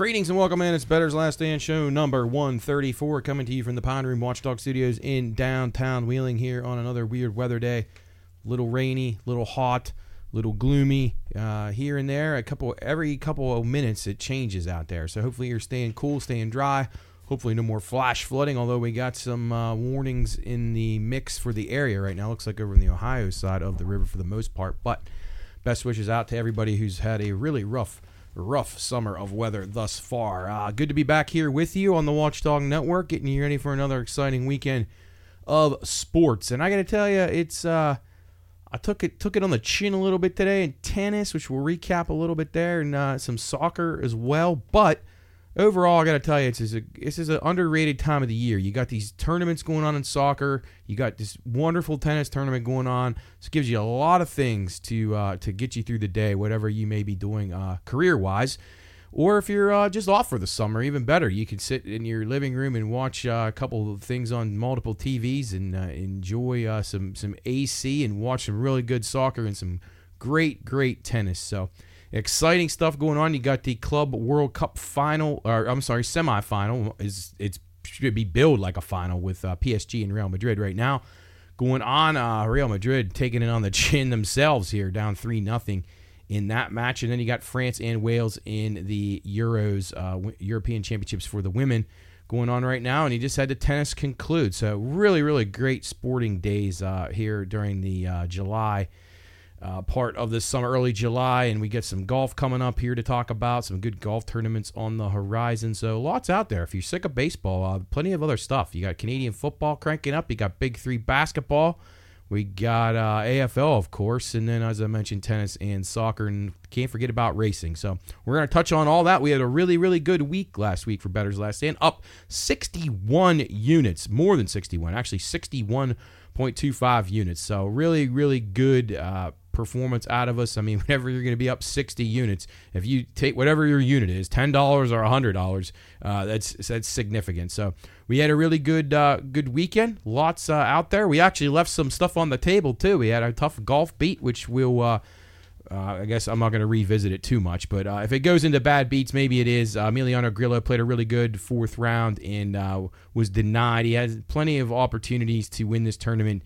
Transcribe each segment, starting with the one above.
Greetings and welcome in. It's Bettor's Last Stand show number 134, coming to you from the Pine Room Watchdog Studios in downtown Wheeling here on another weird weather day. Little rainy, little hot, little gloomy here and there. Every couple of minutes it changes out there. So hopefully you're staying cool, staying dry. Hopefully no more flash flooding, although we got some warnings in the mix for the area right now. Looks like over on the Ohio side of the river for the most part. But best wishes out to everybody who's had a really rough summer of weather thus far. Good to be back here with you on the Watchdog Network, getting you ready for another exciting weekend of sports. And I got to tell you, it's I took it on the chin a little bit today in tennis, which we'll recap a little bit there, and some soccer as well. But overall, I got to tell you, this is an underrated time of the year. You got these tournaments going on in soccer. You got this wonderful tennis tournament going on. This gives you a lot of things to get you through the day, whatever you may be doing career-wise. Or if you're just off for the summer, even better. You can sit in your living room and watch a couple of things on multiple TVs and enjoy some AC and watch some really good soccer and some great tennis. So exciting stuff going on. You got the Club World Cup semifinal. It should be billed like a final with PSG and Real Madrid right now going on. Real Madrid taking it on the chin themselves here, down 3-0 in that match. And then you got France and Wales in the Euros, European Championships for the women going on right now. And you just had the tennis conclude. So really great sporting days here during the July part of this summer, early July, and we get some golf coming up here to talk about, some good golf tournaments on the horizon. So lots out there. If you're sick of baseball, plenty of other stuff. You got Canadian football cranking up. You got Big Three basketball. We got AFL, of course, and then, as I mentioned, tennis and soccer, and can't forget about racing. So we're going to touch on all that. We had a really good week last week for Bettor's Last Stand, up 61 units, more than 61, actually 61.25 units. So really good performance out of us. I mean, whenever you're going to be up 60 units, if you take whatever your unit is, $10 or $100, that's significant. So we had a really good weekend. Lots out there. We actually left some stuff on the table too. We had a tough golf beat, which we'll I guess I'm not going to revisit it too much, but if it goes into bad beats, maybe it is. Emiliano Grillo played a really good fourth round and was denied. He had plenty of opportunities to win this tournament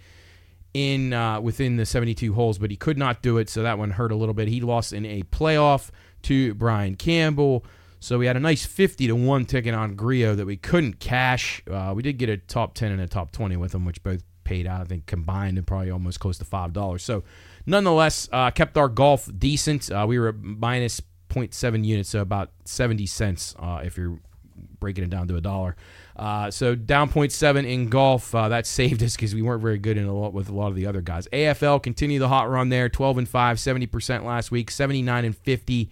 within the 72 holes, but he could not do it, so that one hurt a little bit. He lost in a playoff to Brian Campbell, so we had a nice 50-1 ticket on Grillo that we couldn't cash. We did get a top 10 and a top 20 with him, which both paid out, I think, combined and probably almost close to $5. So nonetheless, kept our golf decent. We were at minus 0.7 units, so about 70 cents if you're breaking it down to $1. So down 0.7 in golf. That saved us because we weren't very good with a lot of the other guys. AFL continue the hot run there. 12-5, 70% last week. 79-50,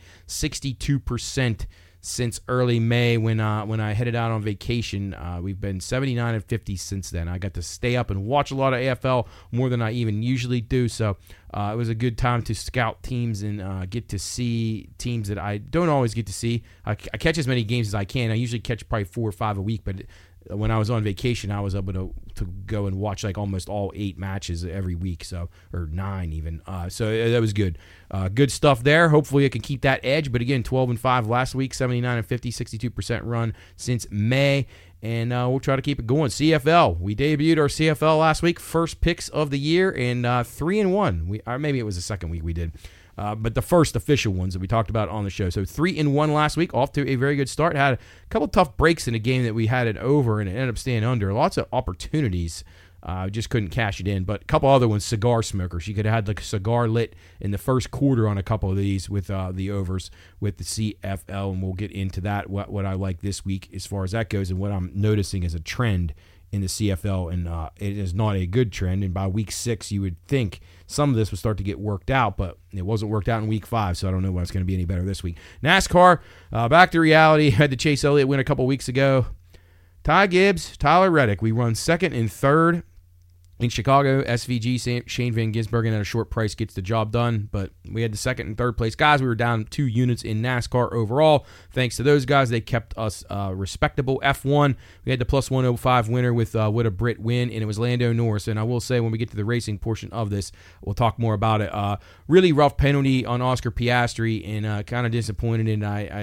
62% since early May when I headed out on vacation. We've been 79-50 since then. I got to stay up and watch a lot of AFL more than I even usually do. So it was a good time to scout teams and get to see teams that I don't always get to see. I catch as many games as I can. I usually catch probably 4 or 5 a week, but when I was on vacation, I was able to go and watch like almost all 8 matches every week, or 9 even. So that was good. Good stuff there. Hopefully I can keep that edge. But again, 12-5 last week, 79-50, 62% run since May. And we'll try to keep it going. CFL. We debuted our CFL last week. First picks of the year, and 3-1. Or maybe it was the second week we did. But the first official ones that we talked about on the show. So 3-1 last week, off to a very good start. Had a couple tough breaks in a game that we had it over, and it ended up staying under. Lots of opportunities. Just couldn't cash it in. But a couple other ones, cigar smokers. You could have had like a cigar lit in the first quarter on a couple of these with the overs with the CFL, and we'll get into that, what I like this week as far as that goes, and what I'm noticing as a trend in the CFL, and it is not a good trend. And by week 6, you would think some of this would start to get worked out, but it wasn't worked out in week 5, so I don't know why it's going to be any better this week. NASCAR, back to reality. Had the Chase Elliott win a couple weeks ago. Ty Gibbs, Tyler Reddick. We run second and third in Chicago. SVG, Shane Van Gisbergen at a short price gets the job done, but we had the second and third place guys. We were down 2 units in NASCAR overall. Thanks to those guys, they kept us respectable. F1, we had the plus 105 winner with a Brit win, and it was Lando Norris. And I will say, when we get to the racing portion of this, we'll talk more about it. Really rough penalty on Oscar Piastri, and kind of disappointed, and I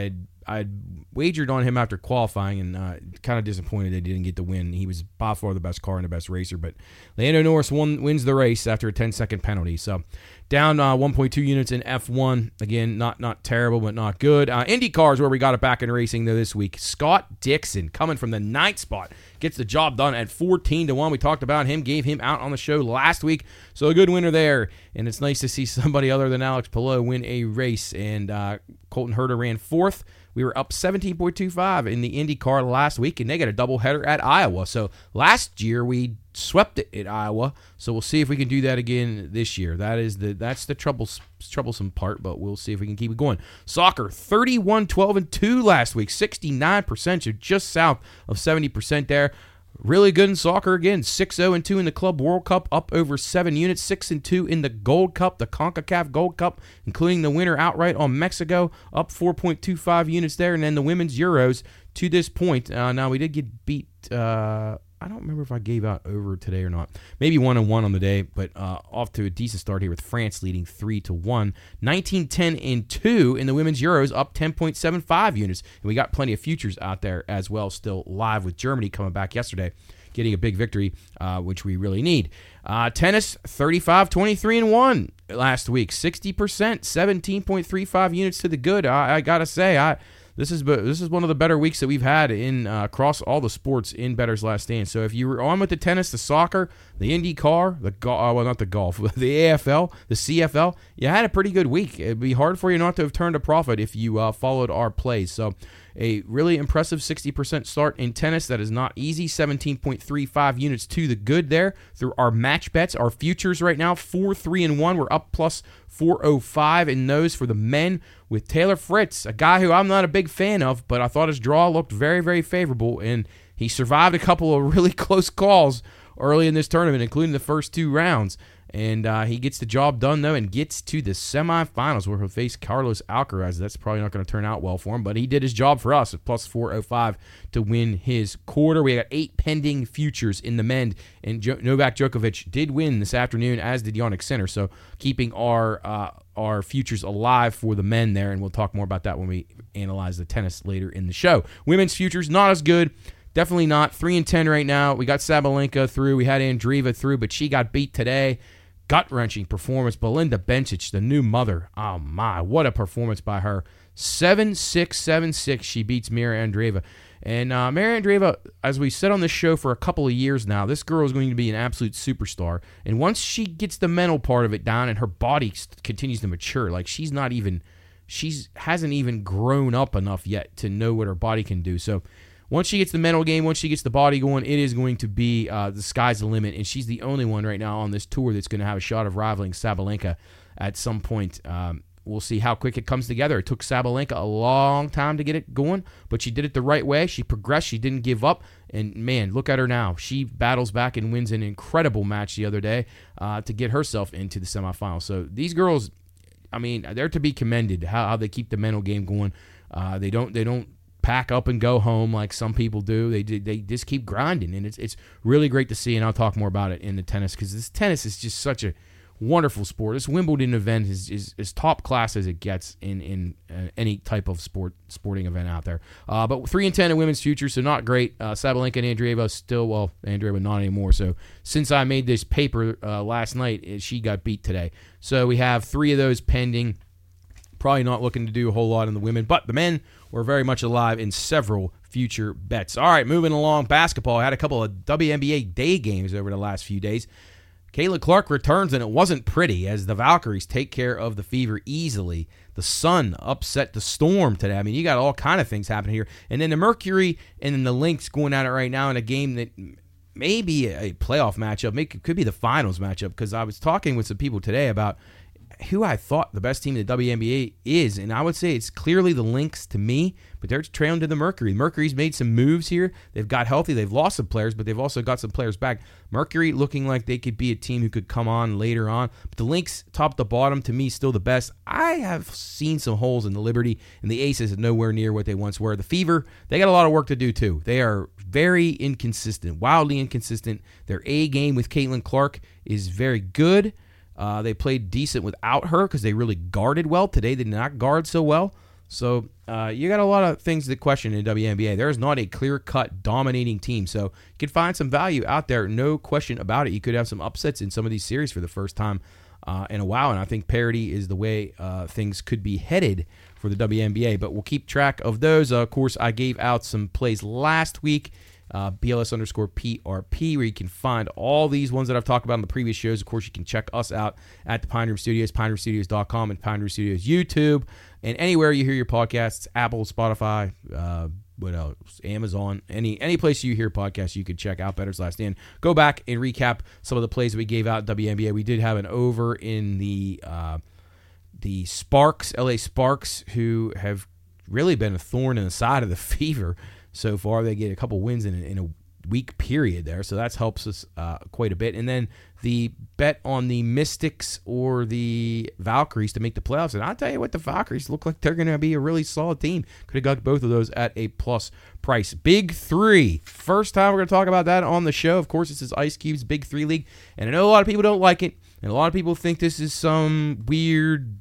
I wagered on him after qualifying, and kind of disappointed that he didn't get the win. He was by far the best car and the best racer, but Lando Norris wins the race after a 10-second penalty. So down 1.2 units in F1. Again, not terrible, but not good. IndyCar is where we got it back in racing though this week. Scott Dixon coming from the 9th spot gets the job done at 14-1. We talked about him, gave him out on the show last week, so a good winner there. And it's nice to see somebody other than Alex Palou win a race. And Colton Herta ran 4th. We were up 17.25 in the IndyCar last week, and they got a doubleheader at Iowa. So last year we swept it at Iowa, so we'll see if we can do that again this year. That's the troublesome part, but we'll see if we can keep it going. Soccer, 31-12-2 last week, 69%, so just south of 70% there. Really good in soccer again, 6-0-2 in the Club World Cup, up over 7 units, 6-2 in the Gold Cup, the CONCACAF Gold Cup, including the winner outright on Mexico, up 4.25 units there, and then the Women's Euros to this point. Now, we did get beat, I don't remember if I gave out over today or not. Maybe 1-1 on the day, but off to a decent start here with France leading 3-1. 19-10-2 in the Women's Euros, up 10.75 units. And we got plenty of futures out there as well, still live with Germany coming back yesterday, getting a big victory, which we really need. Tennis, 35-23-1 last week, 60%, 17.35 units to the good. I got to say, This is one of the better weeks that we've had in across all the sports in Bettor's Last Stand. So if you were on with the tennis, the soccer, the IndyCar, not the golf, the AFL, the CFL, you had a pretty good week. It'd be hard for you not to have turned a profit if you followed our plays. So a really impressive 60% start in tennis. That is not easy. 17.35 units to the good there through our match bets. Our futures right now, 4-3-1. We're up plus 405 in those for the men with Taylor Fritz, a guy who I'm not a big fan of, but I thought his draw looked very, very favorable, and he survived a couple of really close calls early in this tournament, including the first 2 rounds. And he gets the job done, though, and gets to the semifinals where he'll face Carlos Alcaraz. That's probably not going to turn out well for him, but he did his job for us at plus 405 to win his quarter. We got 8 pending futures in the men, and Novak Djokovic did win this afternoon, as did Jannik Sinner, so keeping our futures alive for the men there, and we'll talk more about that when we analyze the tennis later in the show. Women's futures, not as good. Definitely not. 3-10 right now. We got Sabalenka through. We had Andreeva through, but she got beat today. Gut-wrenching performance. Belinda Bencic, the new mother. Oh, my. What a performance by her. 7-6, 7-6. She beats Mira Andreeva. And Mira Andreeva, as we said on this show for a couple of years now, this girl is going to be an absolute superstar. And once she gets the mental part of it down and her body continues to mature, like she hasn't even grown up enough yet to know what her body can do. So once she gets the mental game, once she gets the body going, it is going to be the sky's the limit. And she's the only one right now on this tour that's going to have a shot of rivaling Sabalenka at some point. We'll see how quick it comes together. It took Sabalenka a long time to get it going, but she did it the right way. She progressed. She didn't give up. And, man, look at her now. She battles back and wins an incredible match the other day to get herself into the semifinals. So these girls, I mean, they're to be commended, how they keep the mental game going. They don't pack up and go home like some people do. They just keep grinding, and it's really great to see, and I'll talk more about it in the tennis, because this tennis is just such a wonderful sport. This Wimbledon event is top class as it gets in any type of sporting event out there. But 3-10 in women's futures, so not great. Sabalenka and Andreeva still, well, Andreeva not anymore. So since I made this paper last night, she got beat today. So we have 3 of those pending. Probably not looking to do a whole lot in the women, but the men were very much alive in several future bets. All right, moving along. Basketball. I had a couple of WNBA day games over the last few days. Caitlin Clark returns, and it wasn't pretty as the Valkyries take care of the Fever easily. The Sun upset the Storm today. I mean, you got all kind of things happening here. And then the Mercury and then the Lynx going at it right now in a game that may be a playoff matchup. It could be the finals matchup, because I was talking with some people today about who I thought the best team in the WNBA is, and I would say it's clearly the Lynx to me, but they're trailing to the Mercury. Mercury's made some moves here. They've got healthy. They've lost some players, but they've also got some players back. Mercury looking like they could be a team who could come on later on, but the Lynx, top to bottom, to me, still the best. I have seen some holes in the Liberty, and the Aces are nowhere near what they once were. The Fever, they got a lot of work to do, too. They are very inconsistent, wildly inconsistent. Their A game with Caitlin Clark is very good. They played decent without her because they really guarded well. Today they did not guard so well. So you got a lot of things to question in WNBA. There's not a clear-cut dominating team. So you can find some value out there, no question about it. You could have some upsets in some of these series for the first time in a while, and I think parity is the way things could be headed for the WNBA. But we'll keep track of those. Of course, I gave out some plays last week. BLS_PRP, where you can find all these ones that I've talked about in the previous shows. Of course, you can check us out at the Pine Room Studios, pineroomstudios.com, and Pine Room Studios YouTube, and anywhere you hear your podcasts, Apple, Spotify, what else? Amazon, any place you hear podcasts, you could check out Bettor's Last Stand. Go back and recap some of the plays that we gave out at WNBA. We did have an over in the Sparks, LA Sparks, who have really been a thorn in the side of the Fever so far. They get a couple wins in a week period there, so that helps us quite a bit. And then the bet on the Mystics or the Valkyries to make the playoffs, and I'll tell you what, the Valkyries look like they're going to be a really solid team. Could have got both of those at a plus price. Big Three, first time we're going to talk about that on the show. Of course, this is Ice Cube's Big Three League, and I know a lot of people don't like it, and a lot of people think this is some weird,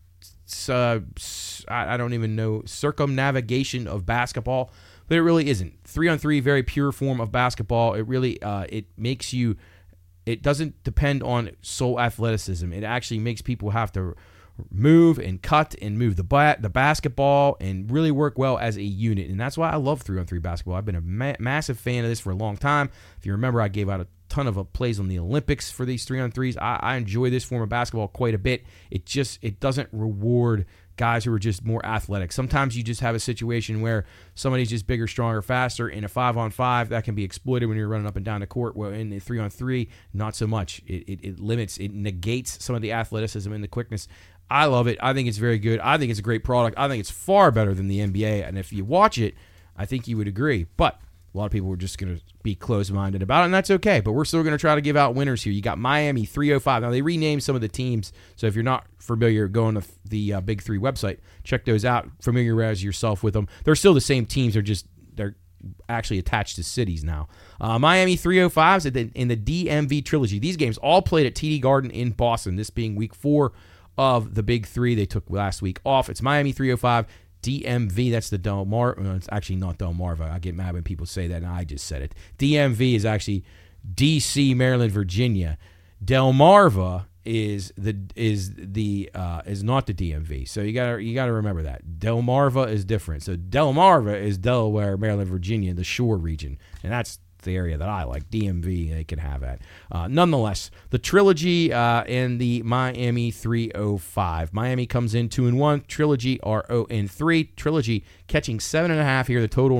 I don't even know, circumnavigation of basketball. But it really isn't. 3-on-3, very pure form of basketball. It really it makes you. It doesn't depend on sole athleticism. It actually makes people have to move and cut and move the basketball and really work well as a unit. And that's why I love 3-on-3 basketball. I've been a massive fan of this for a long time. If you remember, I gave out a ton of plays on the Olympics for these 3-on-3s. I enjoy this form of basketball quite a bit. It doesn't reward guys who are just more athletic. Sometimes you just have a situation where somebody's just bigger, stronger, faster. In a 5-on-5, that can be exploited when you're running up and down the court. Well, in the 3-on-3, not so much. It limits, it negates some of the athleticism and the quickness. I love it. I think it's very good. I think it's a great product. I think it's far better than the NBA. And if you watch it, I think you would agree. But a lot of people are just going to be closed-minded about it, and that's okay. But we're still going to try to give out winners here. You got Miami 305. Now, they renamed some of the teams, so if you're not familiar, go on to the Big Three website. Check those out. Familiarize yourself with them. They're still the same teams. They're actually attached to cities now. Miami 305s in the DMV Trilogy. These games all played at TD Garden in Boston, this being week 4 of the Big Three. They took last week off. It's Miami 305. DMV, that's the Delmarva. It's actually not Delmarva. I get mad when people say that, and I just said it. DMV is actually DC, Maryland, Virginia. Delmarva is not the DMV. So you gotta remember that. Delmarva is different. So Delmarva is Delaware, Maryland, Virginia, the shore region, and that's the area that I like. DMV, they can have that. Nonetheless, the Trilogy and the Miami 305. Miami comes in 2-1. Trilogy are 0-3. Trilogy catching 7.5 here. The total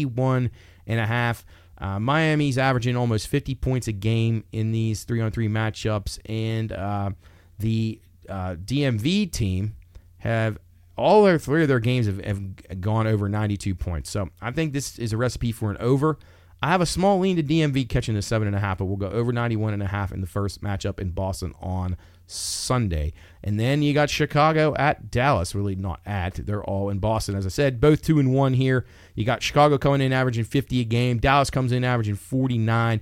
91.5. Miami's averaging almost 50 points a game in these 3-on-3 matchups, and the DMV team have all their 3 of their games have gone over 92 points. So I think this is a recipe for an over. I have a small lean to DMV catching the 7.5, but we'll go over 91.5 in the first matchup in Boston on Sunday. And then you got Chicago at Dallas. Really not at. They're all in Boston. As I said, both 2-1 here. You got Chicago coming in averaging 50 a game. Dallas comes in averaging 49.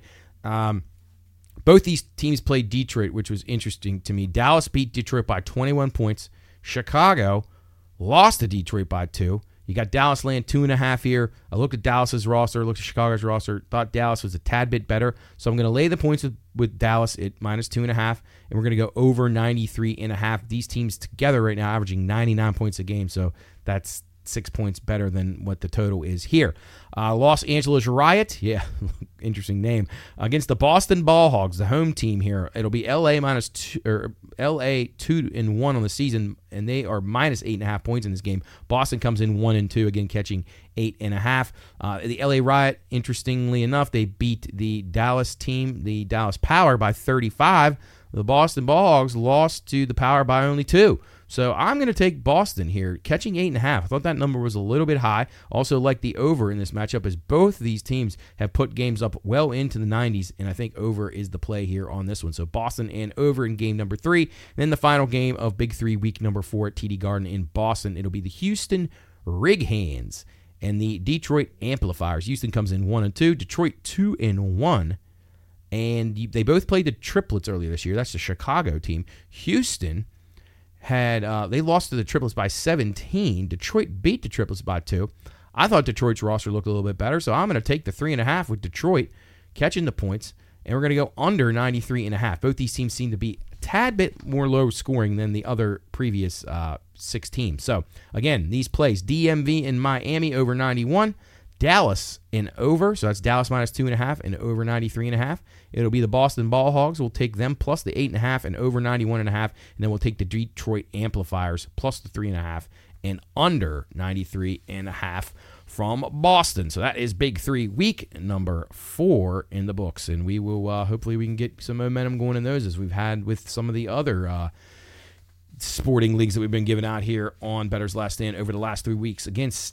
Both these teams played Detroit, which was interesting to me. Dallas beat Detroit by 21 points. Chicago lost to Detroit by 2. You got Dallas laying 2.5 here. I looked at Dallas's roster, looked at Chicago's roster, thought Dallas was a tad bit better. So I'm going to lay the points with Dallas at -2.5, and we're going to go over 93.5. These teams together right now averaging 99 points a game, so that's 6 points better than what the total is here. Los Angeles Riot, yeah, interesting name, against the Boston Ball Hogs, the home team here. It'll be LA -2 or LA 2-1 on the season, and they are -8.5 points in this game. Boston comes in 1-2, again catching 8.5. The LA Riot, interestingly enough, they beat the Dallas team, the Dallas Power, by 35. The Boston Ball Hogs lost to the Power by only 2. So I'm going to take Boston here, catching 8.5. I thought that number was a little bit high. Also like the over in this matchup, as both these teams have put games up well into the 90s, and I think over is the play here on this one. So Boston and over in game number 3. And then the final game of Big 3, week number 4 at TD Garden in Boston. It'll be the Houston Rig Hands and the Detroit Amplifiers. Houston comes in 1-2, Detroit 2-1. And they both played the triplets earlier this year. That's the Chicago team. Houston they lost to the Triplets by 17. Detroit beat the Triplets by 2. I thought Detroit's roster looked a little bit better, so I'm going to take the 3.5 with Detroit catching the points, and we're going to go under 93.5. Both these teams seem to be a tad bit more low scoring than the other previous 6 teams. So, again, these plays, DMV in Miami over 91, Dallas in over, so that's Dallas minus 2.5 and over 93.5. It'll be the Boston Ball Hogs. We'll take them plus the 8.5 and over 91.5, and then we'll take the Detroit Amplifiers plus the 3.5 and under 93.5 from Boston. So that is Big 3, week number 4 in the books, and we will hopefully we can get some momentum going in those as we've had with some of the other sporting leagues that we've been giving out here on Bettor's Last Stand over the last 3 weeks against.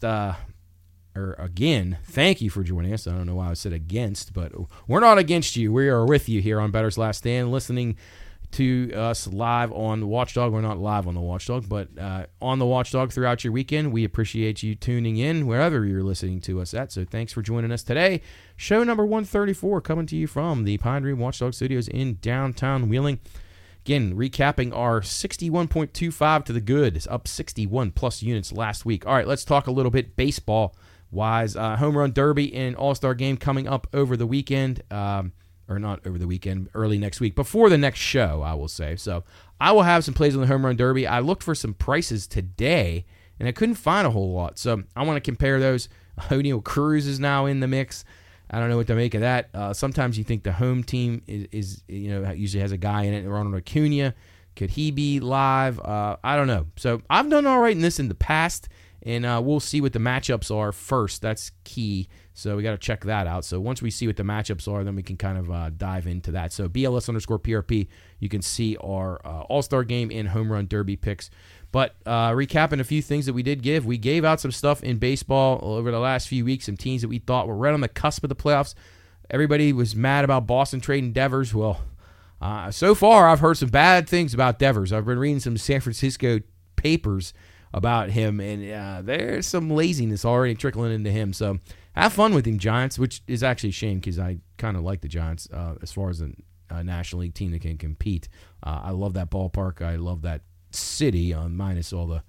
Again, thank you for joining us. I don't know why I said against, but we're not against you. We are with you here on Bettor's Last Stand, listening to us live on the Watchdog. We're not live on the Watchdog, but on the Watchdog throughout your weekend. We appreciate you tuning in wherever you're listening to us at. So thanks for joining us today. Show number 134 coming to you from the Pine Dream Watchdog Studios in downtown Wheeling. Again, recapping our 61.25 to the good. It's up 61 plus units last week. All right, let's talk a little bit baseball wise. Home Run Derby and All-Star Game coming up over the weekend. Or not over the weekend, early next week, before the next show, I will say. So I will have some plays on the Home Run Derby. I looked for some prices today, and I couldn't find a whole lot. So I want to compare those. O'Neal Cruz is now in the mix. I don't know what to make of that. Sometimes you think the home team is usually has a guy in it. Ronald Acuna, could he be live? I don't know. So I've done all right in this in the past, and we'll see what the matchups are first. That's key. So we got to check that out. So once we see what the matchups are, then we can kind of dive into that. So BLS_PRP, you can see our All-Star Game and Home Run Derby picks. But recapping a few things that we did give, we gave out some stuff in baseball over the last few weeks, some teams that we thought were right on the cusp of the playoffs. Everybody was mad about Boston trading Devers. Well, so far I've heard some bad things about Devers. I've been reading some San Francisco papers about him, and there's some laziness already trickling into him. So have fun with him, Giants, which is actually a shame because I kind of like the Giants as far as a National League team that can compete. I love that ballpark. I love that city, minus all the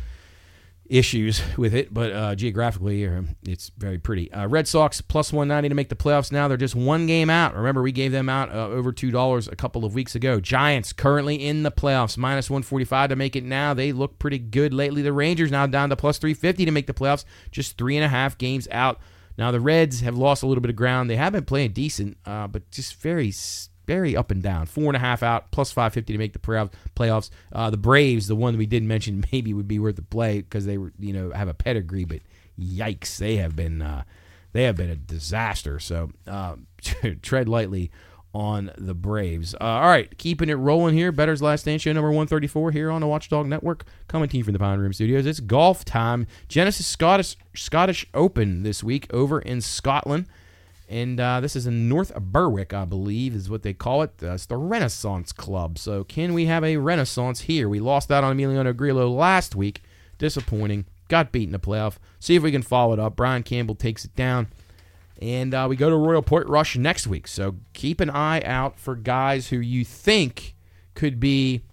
issues with it, but geographically it's very pretty. Red Sox plus 190 to make the playoffs now. They're just one game out. Remember, we gave them out over $2 a couple of weeks ago. Giants currently in the playoffs, minus 145 to make it now. They look pretty good lately. The Rangers now down to plus 350 to make the playoffs, just 3.5 games out. Now the Reds have lost a little bit of ground. They have been playing decent, but just very up and down. 4.5 out, plus 550 to make the playoffs. The Braves, the one we did mention, maybe would be worth the play because they were, have a pedigree, but yikes, they have been a disaster. So tread lightly on the Braves. All right, keeping it rolling here. Bettor's Last Stand, show number 134 here on the Watchdog Network. Coming to you from the Pine Room Studios. It's golf time. Genesis Scottish Open this week over in Scotland. And this is in North Berwick, I believe, is what they call it. It's the Renaissance Club. So can we have a Renaissance here? We lost out on Emiliano Grillo last week. Disappointing. Got beat in the playoff. See if we can follow it up. Brian Campbell takes it down. And we go to Royal Portrush next week. So keep an eye out for guys who you think could be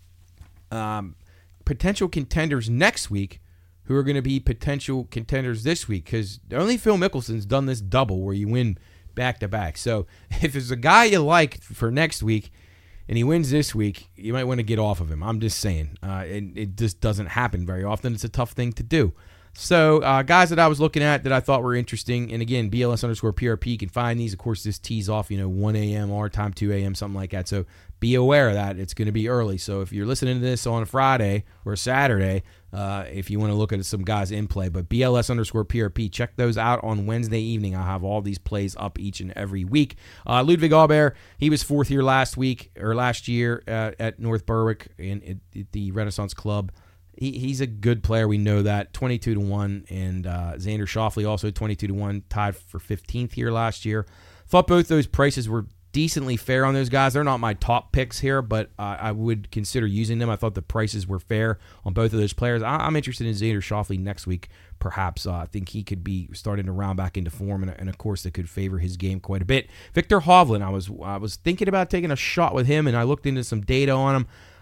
potential contenders next week, who are going to be potential contenders this week, because only Phil Mickelson's done this double where you win back-to-back. So if there's a guy you like for next week and he wins this week, you might want to get off of him. I'm just saying. It just doesn't happen very often. It's a tough thing to do. So guys that I was looking at that I thought were interesting, and again, BLS_PRP, you can find these. Of course, this tees off, 1 a.m. our time, 2 a.m., something like that. So be aware of that. It's going to be early. So if you're listening to this on a Friday or a Saturday, if you want to look at some guys in play, but BLS_PRP, check those out on Wednesday evening. I'll have all these plays up each and every week. Ludwig Aubert, he was fourth here last year at North Berwick in the Renaissance Club. He's a good player. We know that. 22-1, and Xander Schauffele also 22-1, tied for 15th here last year. Thought both those prices were decently fair on those guys. They're not my top picks here, but I would consider using them. I thought the prices were fair on both of those players. I'm interested in Xander Schauffele next week, perhaps. I think he could be starting to round back into form, and of course, that could favor his game quite a bit. Victor Hovland, I was thinking about taking a shot with him, and I looked into some data on him.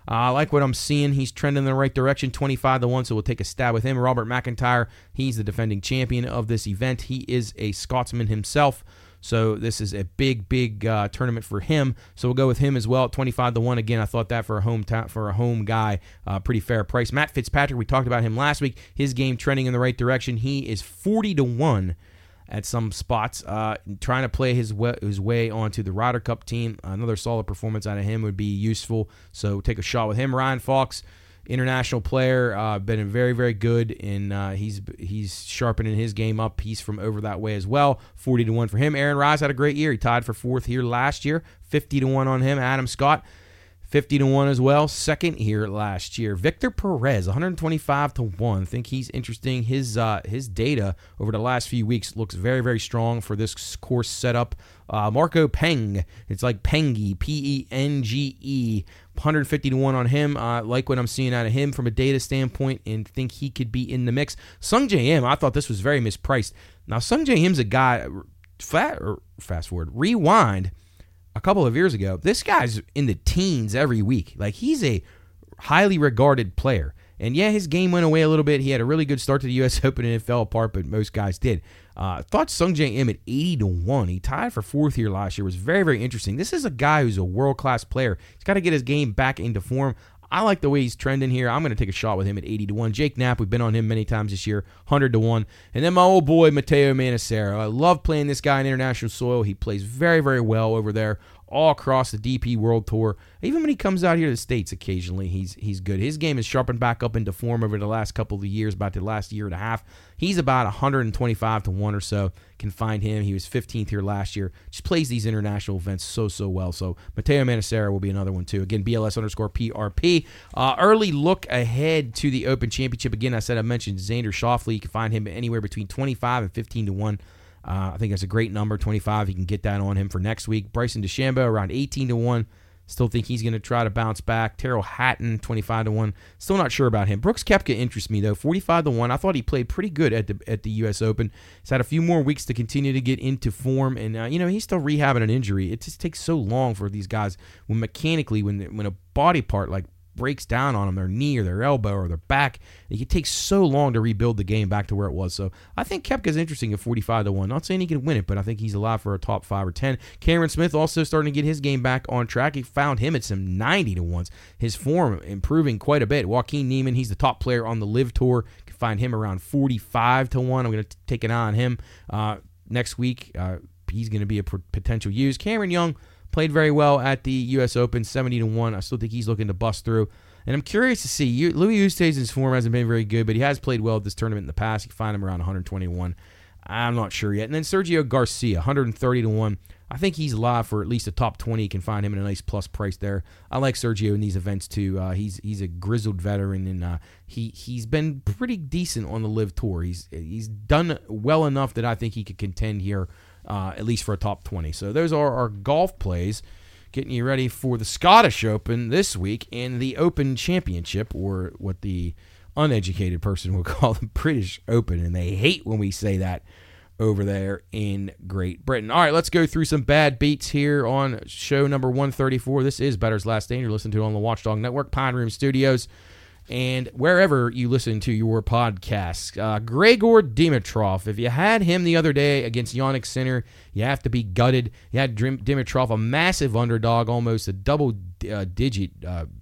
I like what I'm seeing. He's trending in the right direction, 25-1, so we'll take a stab with him. Robert McIntyre, he's the defending champion of this event. He is a Scotsman himself, so this is a big tournament for him. So we'll go with him as well at 25-1. Again, I thought that for a home guy, pretty fair price. Matt Fitzpatrick, we talked about him last week. His game trending in the right direction. He is 40-1 at some spots, trying to play his way onto the Ryder Cup team. Another solid performance out of him would be useful, so take a shot with him. Ryan Fox, international player, been very, very good, and he's sharpening his game up. He's from over that way as well, 40-1 for him. Aaron Rise had a great year. He tied for fourth here last year, 50-1 on him. Adam Scott, 50-1 as well, second here last year. Victor Perez, 125-1. I think he's interesting. His data over the last few weeks looks very, very strong for this course setup. Marco Peng, it's like Penge, Penge, 150-1 on him. Like what I'm seeing out of him from a data standpoint, and think he could be in the mix. Sung J M, I thought this was very mispriced. Now Sung J M's a guy. Fast forward, rewind. A couple of years ago, this guy's in the teens every week. Like, he's a highly regarded player. And yeah, his game went away a little bit. He had a really good start to the U.S. Open and it fell apart, but most guys did. I thought Sung J M at 80-1. He tied for fourth here last year. It was very, very interesting. This is a guy who's a world-class player. He's got to get his game back into form. I like the way he's trending here. I'm going to take a shot with him at 80-1. Jake Knapp, we've been on him many times this year, 100-1. And then my old boy, Matteo Manassero. I love playing this guy in international soil. He plays very, very well over there all across the DP World Tour. Even when he comes out here to the States occasionally, he's good. His game is sharpened back up into form over the last couple of years, about the last year and a half. He's about 125-1 or so. Can find him. He was 15th here last year. Just plays these international events so well. So Matteo Manassero will be another one too. Again, BLS_PRP. Early look ahead to the Open Championship. Again, I mentioned Xander Schauffele. You can find him anywhere between 25 and 15-1. I think that's a great number, 25. You can get that on him for next week. Bryson DeChambeau around 18-1. Still think he's going to try to bounce back. Terrell Hatton, 25-1. Still not sure about him. Brooks Koepka interests me, though, 45-1. I thought he played pretty good at the U.S. Open. He's had a few more weeks to continue to get into form, and he's still rehabbing an injury. It just takes so long for these guys when mechanically, when a body part like breaks down on them, their knee or their elbow or their back, it takes so long to rebuild the game back to where it was. So I think Koepka's interesting at 45-1. Not saying he can win it, but I think he's alive for a top 5 or 10. Cameron Smith also starting to get his game back on track. He found him at some 90-1s. His form improving quite a bit. Joaquin Niemann, he's the top player on the Live Tour. You can find him around 45-1. I'm going to take an eye on him next week. He's going to be a potential use. Cameron Young played very well at the U.S. Open, 70-1. I still think he's looking to bust through. And I'm curious to see. Louis Oosthuizen's form hasn't been very good, but he has played well at this tournament in the past. You can find him around 121. I'm not sure yet. And then Sergio Garcia, 130-1. I think he's live for at least a top 20. You can find him at a nice plus price there. I like Sergio in these events too. He's a grizzled veteran, and he's been pretty decent on the Live Tour. He's done well enough that I think he could contend here, at least for a top 20. So those are our golf plays, getting you ready for the Scottish Open this week and the Open Championship, or what the uneducated person would call the British Open, and they hate when we say that over there in Great Britain. All right, let's go through some bad beats here on show number 134. This is Bettor's Last Stand. You're listening to it on the Watchdog Network, Pine Room Studios, and wherever you listen to your podcasts. Grigor Dimitrov, if you had him the other day against Jannik Sinner, you have to be gutted. You had Dimitrov, a massive underdog, almost a double-digit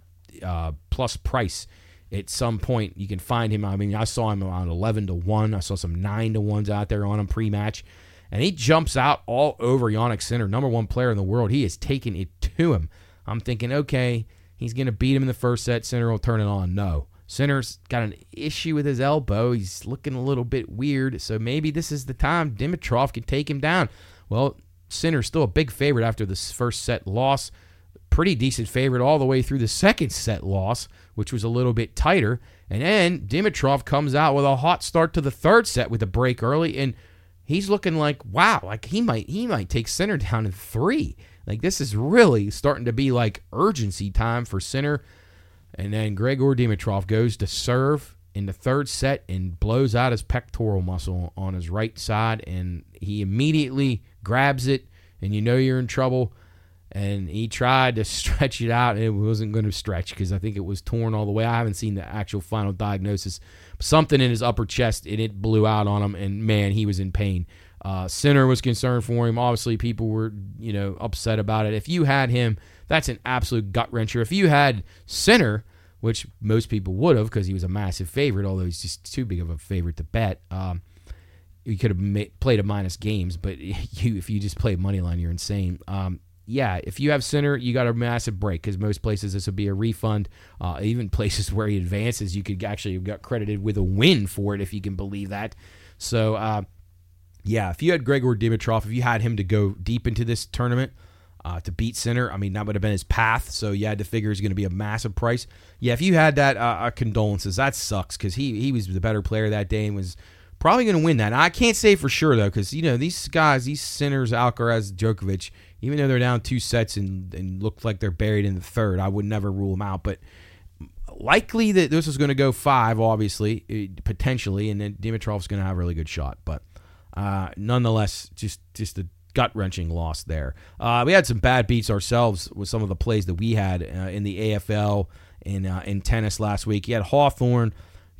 plus price. At some point, you can find him. I mean, I saw him around 11-1. I saw some 9-1s out there on him pre-match. And he jumps out all over Jannik Sinner, number one player in the world. He has taken it to him. I'm thinking, okay, he's going to beat him in the first set. Sinner will turn it on. No. Sinner's got an issue with his elbow. He's looking a little bit weird. So maybe this is the time Dimitrov can take him down. Well, Sinner's still a big favorite after this first set loss. Pretty decent favorite all the way through the second set loss, which was a little bit tighter. And then Dimitrov comes out with a hot start to the third set with a break early, and he's looking like, wow, like he might take Sinner down in 3. Like, this is really starting to be like urgency time for Sinner. And then Grigor Dimitrov goes to serve in the third set and blows out his pectoral muscle on his right side, and he immediately grabs it, and you know you're in trouble. and he tried to stretch it out. It wasn't going to stretch because I think it was torn all the way. I haven't seen the actual final diagnosis. Something in his upper chest, and it blew out on him, and man, he was in pain. Sinner was concerned for him. Obviously, people were, upset about it. If you had him, that's an absolute gut wrencher. If you had Sinner, which most people would have because he was a massive favorite, although he's just too big of a favorite to bet, you could have played a minus games. But if you just play money line, you're insane. Yeah, if you have Sinner, you got a massive break because most places this would be a refund. Even places where he advances, you could actually have got credited with a win for it if you can believe that. So, yeah, if you had Grigor Dimitrov, if you had him to go deep into this tournament to beat Sinner, I mean, that would have been his path. So you had to figure it's going to be a massive price. Yeah, if you had that, condolences. That sucks because he was the better player that day and was probably going to win that. I can't say for sure, though, because, these guys, these Sinners, Alcaraz, Djokovic, even though they're down 2 sets and look like they're buried in the third, I would never rule them out. But likely that this is going to go 5, obviously, potentially, and then Dimitrov's going to have a really good shot. But nonetheless, just a gut-wrenching loss there. We had some bad beats ourselves with some of the plays that we had in the AFL in tennis last week. You had Hawthorne,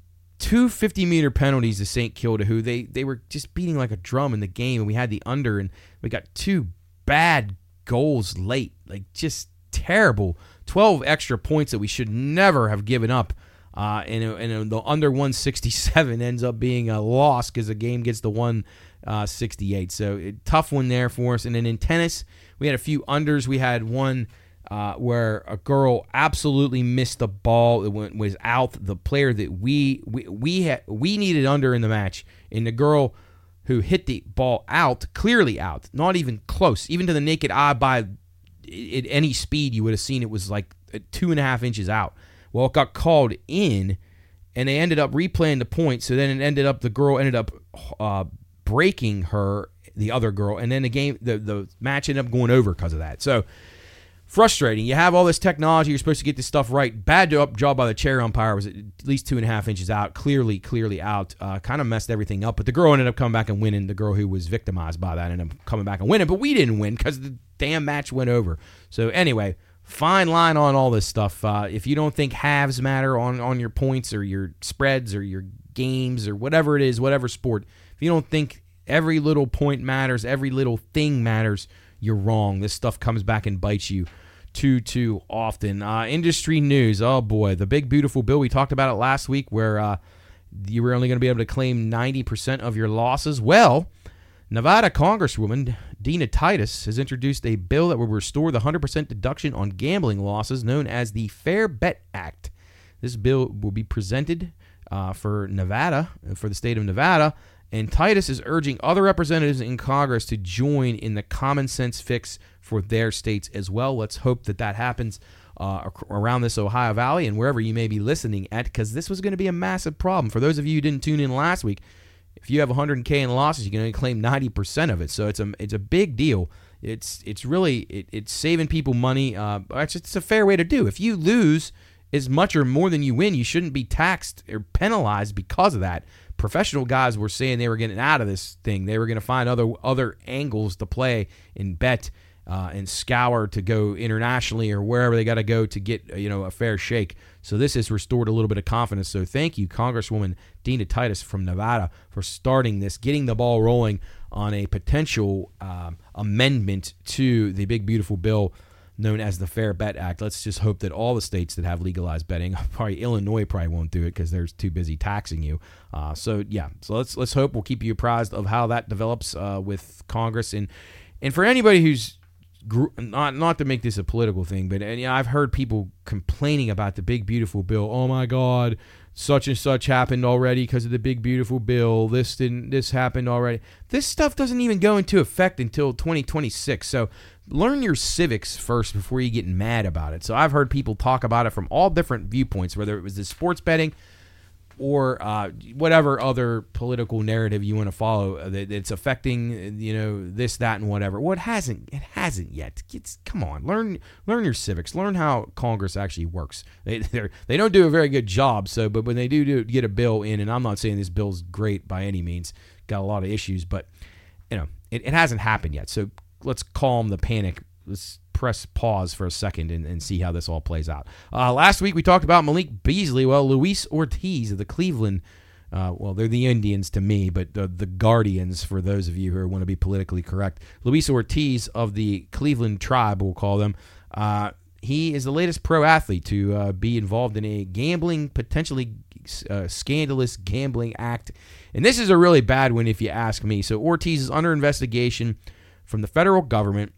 2 50-meter penalties to St. Kilda, who they were just beating like a drum in the game, and we had the under, and we got 2 bad goals late, like just terrible. 12 extra points that we should never have given up. And the under 167 ends up being a loss because the game gets to 168. So tough one there for us. And then in tennis, we had a few unders. We had one where a girl absolutely missed the ball. It was out. The player that we needed under in the match, and the girl who hit the ball out, clearly out, not even close, even to the naked eye by at any speed you would have seen it was like 2.5 inches out. Well, it got called in, and they ended up replaying the point, so then the girl ended up breaking her, the other girl, and then the match ended up going over because of that. So, frustrating. You have all this technology. You're supposed to get this stuff right. Bad job by the chair umpire. Was at least 2.5 inches out. Clearly out. Kind of messed everything up. But the girl ended up coming back and winning. The girl who was victimized by that ended up coming back and winning. But we didn't win because the damn match went over. So anyway, fine line on all this stuff. If you don't think halves matter on your points or your spreads or your games or whatever it is, whatever sport, if you don't think every little point matters, every little thing matters, you're wrong. This stuff comes back and bites you too often. Industry news. Oh, boy. The big, beautiful bill. We talked about it last week where you were only going to be able to claim 90% of your losses. Well, Nevada Congresswoman Dina Titus has introduced a bill that will restore the 100% deduction on gambling losses known as the Fair Bet Act. This bill will be presented for Nevada, for the state of Nevada, and Titus is urging other representatives in Congress to join in the common sense fix for their states as well. Let's hope that happens around this Ohio Valley and wherever you may be listening at, because this was going to be a massive problem. For those of you who didn't tune in last week, if you have 100K in losses, you can only claim 90% of it. So it's a big deal. It's saving people money. It's a fair way to do. If you lose as much or more than you win, you shouldn't be taxed or penalized because of that. Professional guys were saying they were getting out of this thing. They were going to find other angles to play and bet and scour to go internationally or wherever they got to go to get a fair shake. So this has restored a little bit of confidence. So thank you, Congresswoman Dina Titus from Nevada, for starting this, getting the ball rolling on a potential amendment to the big, beautiful bill known as the Fair Bet Act. Let's just hope that all the states that have legalized betting, probably Illinois probably won't do it because they're too busy taxing you. So let's hope. We'll keep you apprised of how that develops with Congress. And for anybody who's not to make this a political thing, but I've heard people complaining about the big, beautiful bill. Oh my God, such and such happened already because of the big, beautiful bill. This happened already. This stuff doesn't even go into effect until 2026. So learn your civics first before you get mad about it. So I've heard people talk about it from all different viewpoints, whether it was the sports betting or whatever other political narrative you want to follow that's affecting, this, that, and whatever. Well, it hasn't yet. Come on, learn your civics. Learn how Congress actually works. They don't do a very good job. But when they do get a bill in, and I'm not saying this bill's great by any means, got a lot of issues, but it hasn't happened yet. So let's calm the panic. Let's press pause for a second and see how this all plays out. Last week we talked about Malik Beasley. Well, Luis Ortiz of the Cleveland, they're the Indians to me, but the Guardians for those of you who want to be politically correct. Luis Ortiz of the Cleveland Tribe, we'll call them. He is the latest pro athlete to be involved in a potentially scandalous gambling act. And this is a really bad one if you ask me. So Ortiz is under investigation from the federal government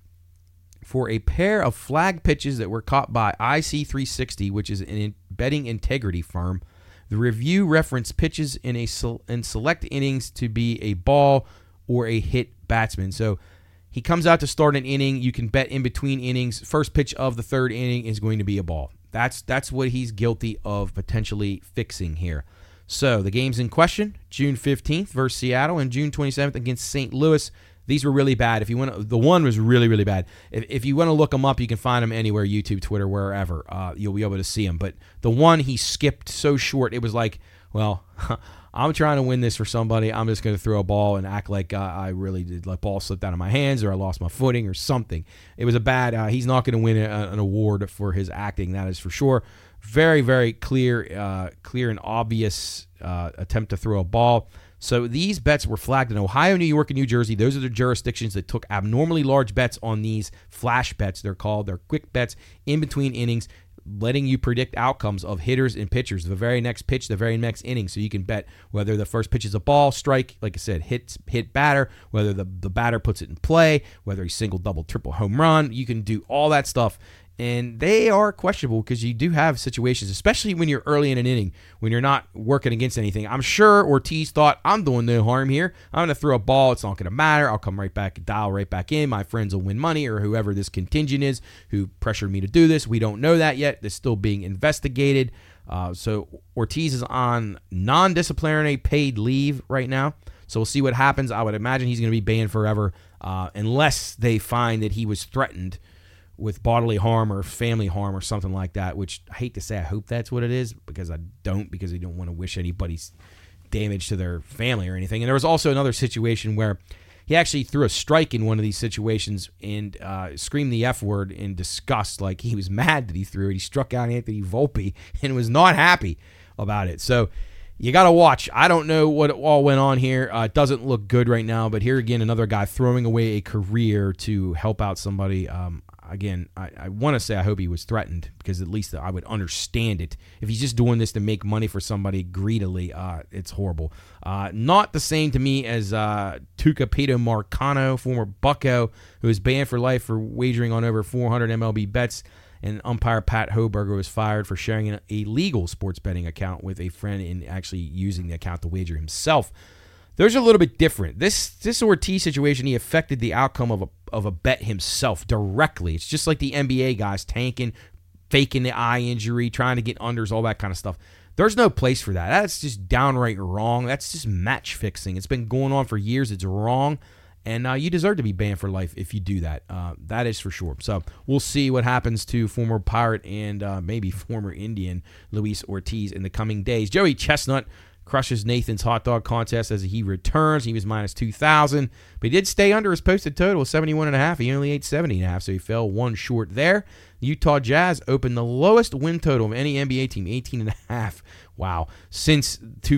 for a pair of flag pitches that were caught by IC360, which is an betting integrity firm. The review referenced pitches in select innings to be a ball or a hit batsman. So he comes out to start an inning. You can bet in between innings. First pitch of the third inning is going to be a ball. That's what he's guilty of potentially fixing here. So the games in question, June 15th versus Seattle and June 27th against St. Louis. These were really bad. The one was really, really bad. If you want to look them up, you can find them anywhere, YouTube, Twitter, wherever. You'll be able to see them. But the one he skipped so short, it was like, well, I'm trying to win this for somebody. I'm just going to throw a ball and act like I really did. Like ball slipped out of my hands or I lost my footing or something. It was a bad. He's not going to win an award for his acting. That is for sure. Very, very clear and obvious attempt to throw a ball. So these bets were flagged in Ohio, New York, and New Jersey. Those are the jurisdictions that took abnormally large bets on these flash bets. They're called. They're quick bets in between innings, letting you predict outcomes of hitters and pitchers, the very next pitch, the very next inning. So you can bet whether the first pitch is a ball, strike, like I said, hit batter, whether the batter puts it in play, whether he's single, double, triple, home run. You can do all that stuff. And they are questionable because you do have situations, especially when you're early in an inning, when you're not working against anything. I'm sure Ortiz thought, I'm doing no harm here. I'm going to throw a ball. It's not going to matter. I'll come right back, dial right back in. My friends will win money, or whoever this contingent is who pressured me to do this. We don't know that yet. It's still being investigated. So Ortiz is on non-disciplinary paid leave right now. So we'll see what happens. I would imagine he's going to be banned forever unless they find that he was threatened with bodily harm or family harm or something like that, which I hate to say. I hope that's what it is because I don't want to wish anybody's damage to their family or anything. And there was also another situation where he actually threw a strike in one of these situations and screamed the F word in disgust, like he was mad that he threw it. He struck out Anthony Volpe and was not happy about it. So you got to watch. I don't know what all went on here. It doesn't look good right now, but here again, another guy throwing away a career to help out somebody. Again, I want to say I hope he was threatened because at least I would understand it. If he's just doing this to make money for somebody greedily, it's horrible. Not the same to me as Tucapito Marcano, former Bucco, who was banned for life for wagering on over 400 MLB bets. And umpire Pat Hoberger was fired for sharing an illegal sports betting account with a friend and actually using the account to wager himself. Those are a little bit different. This Ortiz situation, he affected the outcome of a bet himself directly. It's just like the NBA guys tanking, faking the eye injury, trying to get unders, all that kind of stuff. There's no place for that. That's just downright wrong. That's just match fixing. It's been going on for years. It's wrong. And you deserve to be banned for life if you do that. That is for sure. So we'll see what happens to former Pirate and maybe former Indian Luis Ortiz in the coming days. Joey Chestnut crushes Nathan's hot dog contest as he returns. He was minus 2,000, but he did stay under his posted total of 71.5. He only ate 70.5, so he fell one short there. The Utah Jazz opened the lowest win total of any NBA team, 18.5. Wow. Since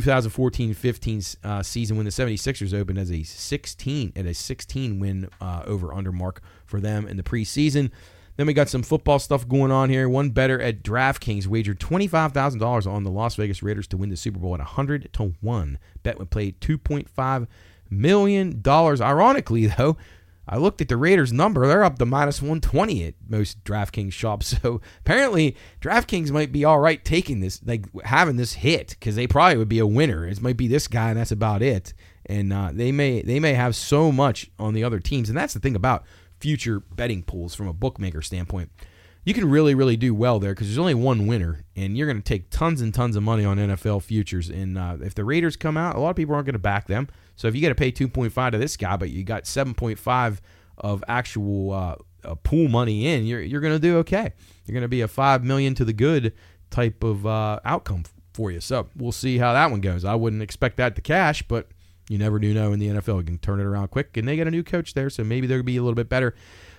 2014-15 season when the 76ers opened as a 16 win over-under mark for them in the preseason. Then we got some football stuff going on here. One bettor at DraftKings wagered $25,000 on the Las Vegas Raiders to win the Super Bowl at 100-1. Bet would play $2.5 million. Ironically, though, I looked at the Raiders' number. They're up to minus 120 at most DraftKings shops. So apparently DraftKings might be all right taking this, like having this hit, because they probably would be a winner. It might be this guy, and that's about it. And they may have so much on the other teams. And that's the thing about future betting pools from a bookmaker standpoint. You can really, really do well there because there's only one winner, and you're going to take tons and tons of money on NFL futures. And if the Raiders come out, a lot of people aren't going to back them. So if you got to pay 2.5 to this guy, but you got 7.5 of actual pool money in, you're going to do okay. You're going to be a $5 million to the good type of outcome for you. So we'll see how that one goes. I wouldn't expect that to cash, but you never do know in the NFL. You can turn it around quick, and they get a new coach there, so maybe they'll be a little bit better.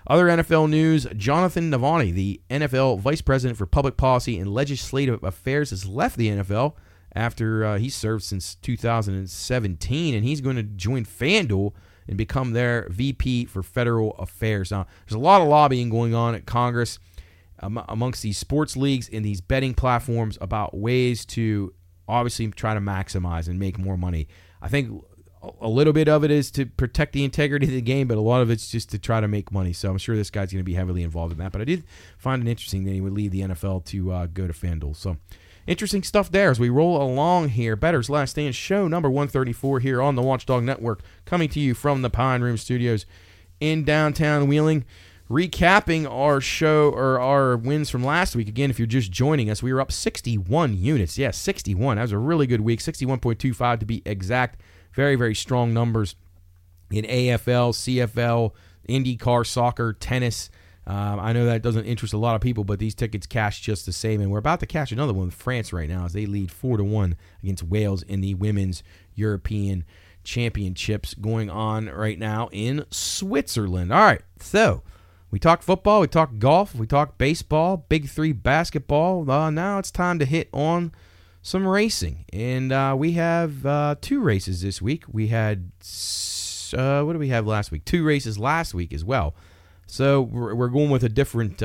Other NFL news, Jonathan Navani, the NFL Vice President for Public Policy and Legislative Affairs, has left the NFL after he served since 2017, and he's going to join FanDuel and become their VP for Federal Affairs. Now, there's a lot of lobbying going on at Congress amongst these sports leagues and these betting platforms about ways to obviously try to maximize and make more money. I think a little bit of it is to protect the integrity of the game, but a lot of it's just to try to make money. So I'm sure this guy's going to be heavily involved in that. But I did find it interesting that he would leave the NFL to go to FanDuel. So interesting stuff there as we roll along here. Bettor's Last Stand, show number 134 here on the Watchdog Network, coming to you from the Pine Room Studios in downtown Wheeling. Recapping our show, or our wins from last week. Again, if you're just joining us, we were up 61 units. Yes, 61. That was a really good week. 61.25 to be exact. Very, very strong numbers in AFL, CFL, IndyCar, soccer, tennis. I know that doesn't interest a lot of people, but these tickets cash just the same. And we're about to cash another one with France right now as they lead 4-1 against Wales in the Women's European Championships going on right now in Switzerland. All right, so we talked football, we talked golf, we talked baseball, Big Three basketball. Now it's time to hit on some racing. And we have 2 races this week. We had, what did we have last week? 2 races last week as well. So we're going with a different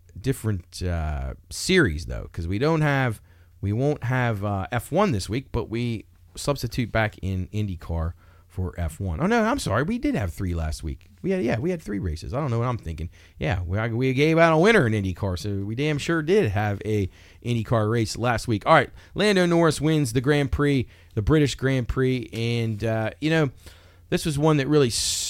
series, though, because we won't have F1 this week, but we substitute back in IndyCar for F1. Oh, no, I'm sorry. We did have 3 last week. We had 3 races. I don't know what I'm thinking. Yeah, we gave out a winner in IndyCar, so we damn sure did have a IndyCar race last week. All right, Lando Norris wins the Grand Prix, the British Grand Prix, and, this was one that really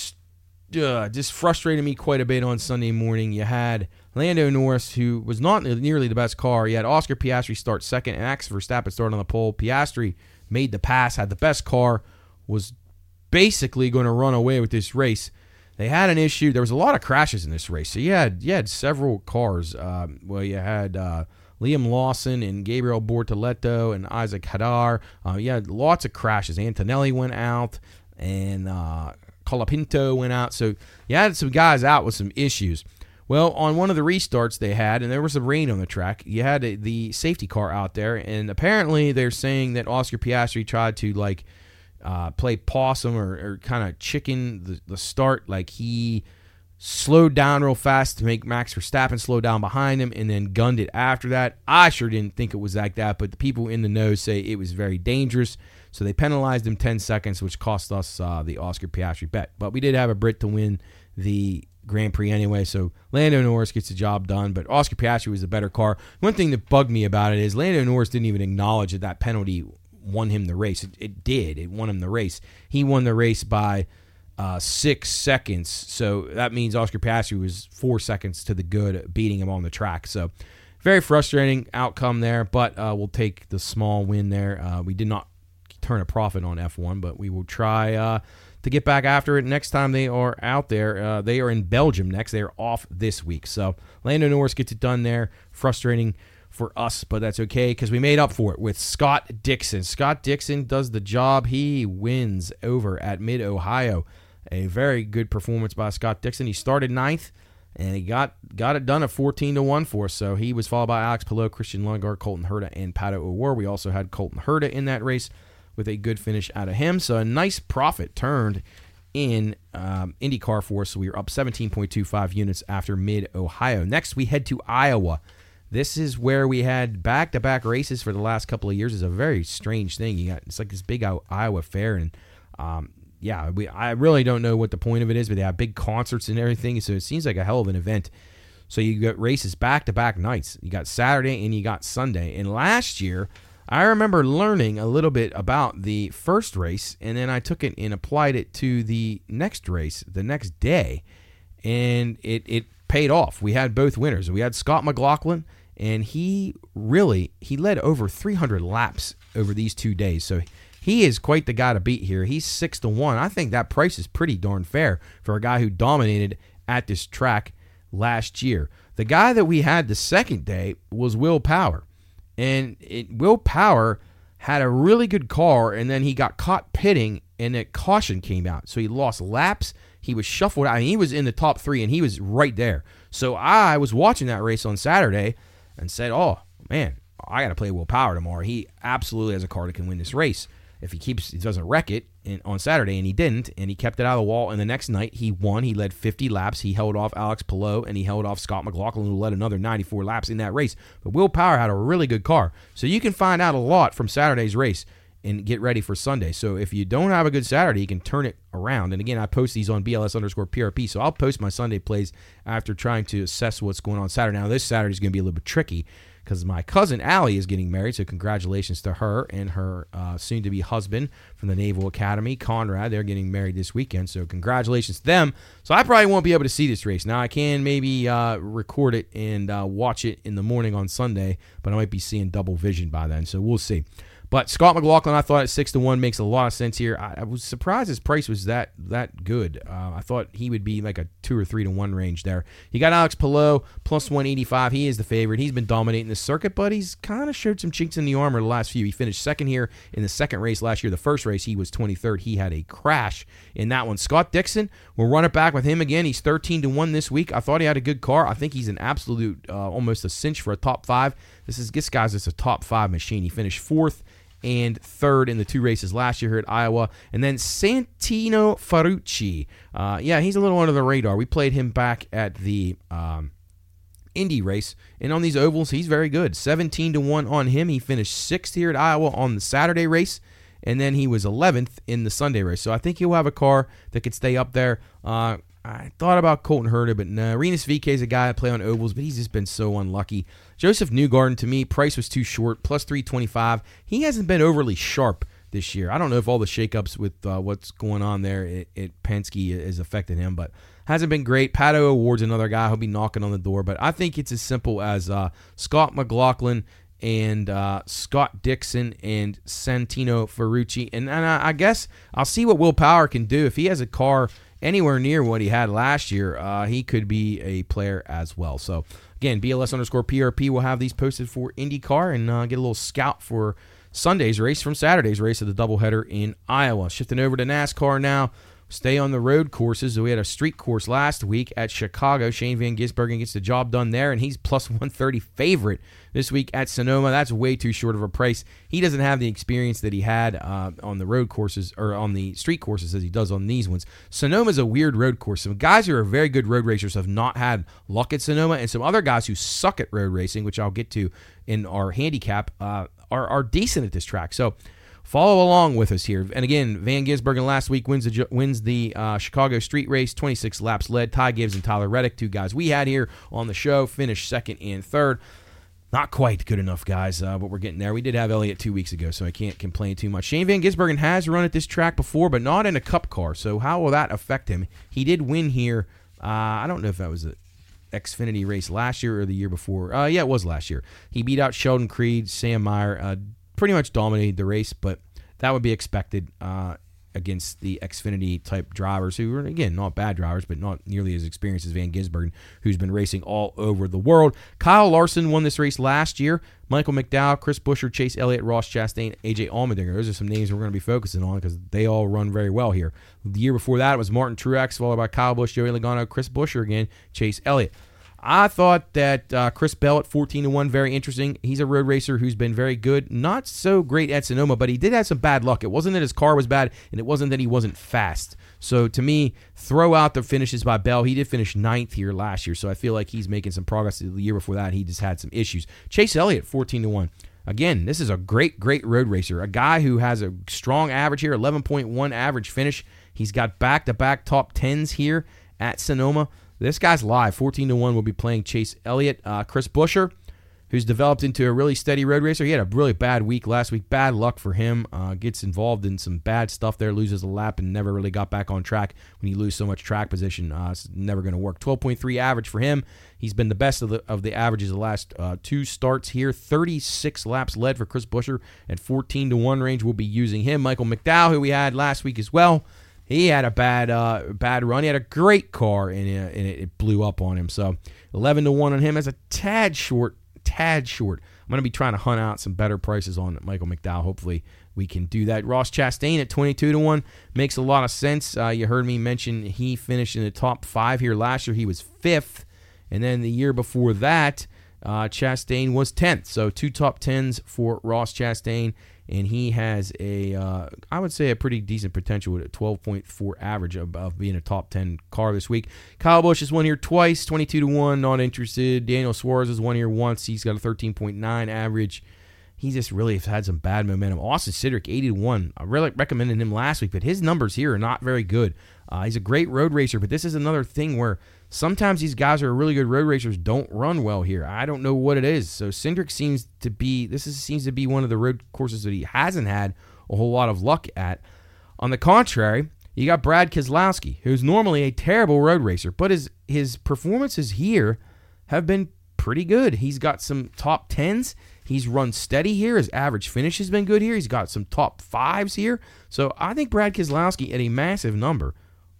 just frustrated me quite a bit on Sunday morning. You had Lando Norris, who was not nearly the best car. You had Oscar Piastri start second, and Max Verstappen start on the pole. Piastri made the pass, had the best car, was basically going to run away with this race. They had an issue. There was a lot of crashes in this race. So you had several cars. You had Liam Lawson and Gabriel Bortoleto and Isaac Hadar. You had lots of crashes. Antonelli went out, and Colapinto went out. So you had some guys out with some issues. Well, on one of the restarts they had, and there was some rain on the track, you had the safety car out there, and apparently they're saying that Oscar Piastri tried to play possum or kind of chicken the start. Like he slowed down real fast to make Max Verstappen slow down behind him and then gunned it after that. I sure didn't think it was like that, but the people in the know say it was very dangerous. So they penalized him 10 seconds, which cost us the Oscar Piastri bet. But we did have a Brit to win the Grand Prix anyway, so Lando Norris gets the job done, but Oscar Piastri was the better car. One thing that bugged me about it is Lando Norris didn't even acknowledge that penalty won him the race. It did. It won him the race. He won the race by 6 seconds, so that means Oscar Piastri was 4 seconds to the good, beating him on the track. So very frustrating outcome there, but we'll take the small win there. We did not turn a profit on F1, but we will try to get back after it next time they are out there. They are in Belgium next. They are off this week. So Lando Norris gets it done there. Frustrating for us, but that's okay because we made up for it with Scott Dixon. Scott Dixon does the job. He wins over at Mid-Ohio. A very good performance by Scott Dixon. He started 9th, and he got it done at 14-1 for us. So he was followed by Alex Palou, Christian Lundgaard, Colton Herta, and Pato O'Ward. We also had Colton Herta in that race with a good finish out of him. So a nice profit turned in IndyCar for us. So we were up 17.25 units after Mid-Ohio. Next, we head to Iowa. This is where we had back-to-back races for the last couple of years. It's a very strange thing. It's like this big Iowa fair, and I really don't know what the point of it is, but they have big concerts and everything, so it seems like a hell of an event. So you got races back-to-back nights. You got Saturday and you got Sunday. And last year, I remember learning a little bit about the first race, and then I took it and applied it to the next race the next day, and it paid off. We had both winners. We had Scott McLaughlin, and he led over 300 laps over these 2 days. So he is quite the guy to beat here. He's 6-1. I think that price is pretty darn fair for a guy who dominated at this track last year. The guy that we had the second day was Will Power. And Will Power had a really good car, and then he got caught pitting, and a caution came out. So he lost laps. He was shuffled out. I mean, he was in the top 3, and he was right there. So I was watching that race on Saturday and said, oh, man, I got to play Will Power tomorrow. He absolutely has a car that can win this race. If he doesn't wreck it on Saturday, and he didn't, and he kept it out of the wall, and the next night he won. He led 50 laps. He held off Alex Palou, and he held off Scott McLaughlin, who led another 94 laps in that race. But Will Power had a really good car. So you can find out a lot from Saturday's race and get ready for Sunday. So if you don't have a good Saturday, you can turn it around. And again, I post these on BLS_PRP, so I'll post my Sunday plays after trying to assess what's going on Saturday. Now, this Saturday is going to be a little bit tricky because my cousin Allie is getting married, so congratulations to her and her soon-to-be husband from the Naval Academy, Conrad. They're getting married this weekend, so congratulations to them. So I probably won't be able to see this race. Now, I can maybe record it and watch it in the morning on Sunday, but I might be seeing double vision by then, so we'll see. But Scott McLaughlin, I thought at 6-1 makes a lot of sense here. I was surprised his price was that good. I thought he would be like a 2 or 3-1 range there. You got Alex Palou plus 185. He is the favorite. He's been dominating the circuit, but he's kind of showed some chinks in the armor the last few. He finished second here in the second race last year. The first race, he was 23rd. He had a crash in that one. Scott Dixon, we'll run it back with him again. He's 13-1 this week. I thought he had a good car. I think he's an absolute, almost a cinch for a top 5. This guy's just a top 5 machine. He finished 4th and 3rd in the 2 races last year here at Iowa. And then Santino Ferrucci. He's a little under the radar. We played him back at the Indy race. And on these ovals, he's very good. 17-1 on him. He finished 6th here at Iowa on the Saturday race. And then he was 11th in the Sunday race. So I think he'll have a car that could stay up there. I thought about Colton Herta, but no. Rinus VeeKay is a guy that play on ovals, but he's just been so unlucky. Joseph Newgarden, to me, price was too short, plus 325. He hasn't been overly sharp this year. I don't know if all the shakeups with what's going on there at Penske has affected him, but hasn't been great. Pato O'Ward's another guy who'll be knocking on the door, but I think it's as simple as Scott McLaughlin and Scott Dixon and Santino Ferrucci. And I guess I'll see what Will Power can do. If he has a car anywhere near what he had last year, he could be a player as well. So, again, BLS_PRP will have these posted for IndyCar and get a little scout for Sunday's race from Saturday's race of the doubleheader in Iowa. Shifting over to NASCAR now. Stay on the road courses. We had a street course last week at Chicago. Shane Van Gisbergen gets the job done there, and he's plus 130 favorite this week at Sonoma. That's way too short of a price. He doesn't have the experience that he had on the road courses or on the street courses as he does on these ones. Sonoma's a weird road course. Some guys who are very good road racers have not had luck at Sonoma, and some other guys who suck at road racing, which I'll get to in our handicap, are decent at this track. So follow along with us here. And again, Van Gisbergen last week wins the Chicago street race, 26 laps led. Ty Gibbs and Tyler Reddick, 2 guys we had here on the show, finished 2nd and 3rd. Not quite good enough, guys, but we're getting there. We did have Elliott 2 weeks ago, so I can't complain too much. Shane Van Gisbergen has run at this track before, but not in a Cup car, so how will that affect him? He did win here. I don't know if that was the Xfinity race last year or the year before. Yeah, it was last year. He beat out Sheldon Creed, Sam Meyer, pretty much dominated the race, but that would be expected against the Xfinity-type drivers who are, again, not bad drivers, but not nearly as experienced as Van Gisbergen, who's been racing all over the world. Kyle Larson won this race last year. Michael McDowell, Chris Buescher, Chase Elliott, Ross Chastain, AJ Allmendinger. Those are some names we're going to be focusing on because they all run very well here. The year before that was Martin Truex, followed by Kyle Busch, Joey Logano, Chris Buescher again, Chase Elliott. I thought that Chris Bell at 14-1, very interesting. He's a road racer who's been very good. Not so great at Sonoma, but he did have some bad luck. It wasn't that his car was bad, and it wasn't that he wasn't fast. So to me, throw out the finishes by Bell. He did finish 9th here last year, so I feel like he's making some progress. The year before that, he just had some issues. Chase Elliott, 14-1. Again, this is a great road racer. A guy who has a strong average here, 11.1 average finish. He's got back-to-back top 10s here at Sonoma. This guy's live. 14-1 will be playing Chase Elliott. Chris Buescher, who's developed into a really steady road racer. He had a really bad week last week. Bad luck for him. Gets involved in some bad stuff there. Loses a lap and never really got back on track. When you lose so much track position, it's never going to work. 12.3 average for him. He's been the best of the averages the last 2 starts here. 36 laps led for Chris Buescher at 14-1 range. We'll be using him. Michael McDowell, who we had last week as well. He had a bad run. He had a great car, and it blew up on him. So 11-1 on him. That's a tad short tad short. I'm going to be trying to hunt out some better prices on Michael McDowell. Hopefully we can do that. Ross Chastain at 22-1 makes a lot of sense. You heard me mention he finished in the top 5 here last year. He was 5th. And then the year before that, Chastain was 10th. So 2 top 10s for Ross Chastain. And he has I would say a pretty decent potential with a 12.4 average of being a top 10 car this week. Kyle Busch has won here twice, 22-1, not interested. Daniel Suarez has won here once. He's got a 13.9 average. He just really has had some bad momentum. Austin Cindric, 80-1. I really recommended him last week, but his numbers here are not very good. He's a great road racer, but this is another thing where sometimes these guys who are really good road racers don't run well here. I don't know what it is. So Cindric seems to be one of the road courses that he hasn't had a whole lot of luck at. On the contrary, you got Brad Keselowski, who's normally a terrible road racer, but his performances here have been pretty good. He's got some top 10s. He's run steady here. His average finish has been good here. He's got some top 5s here. So I think Brad Keselowski at a massive number,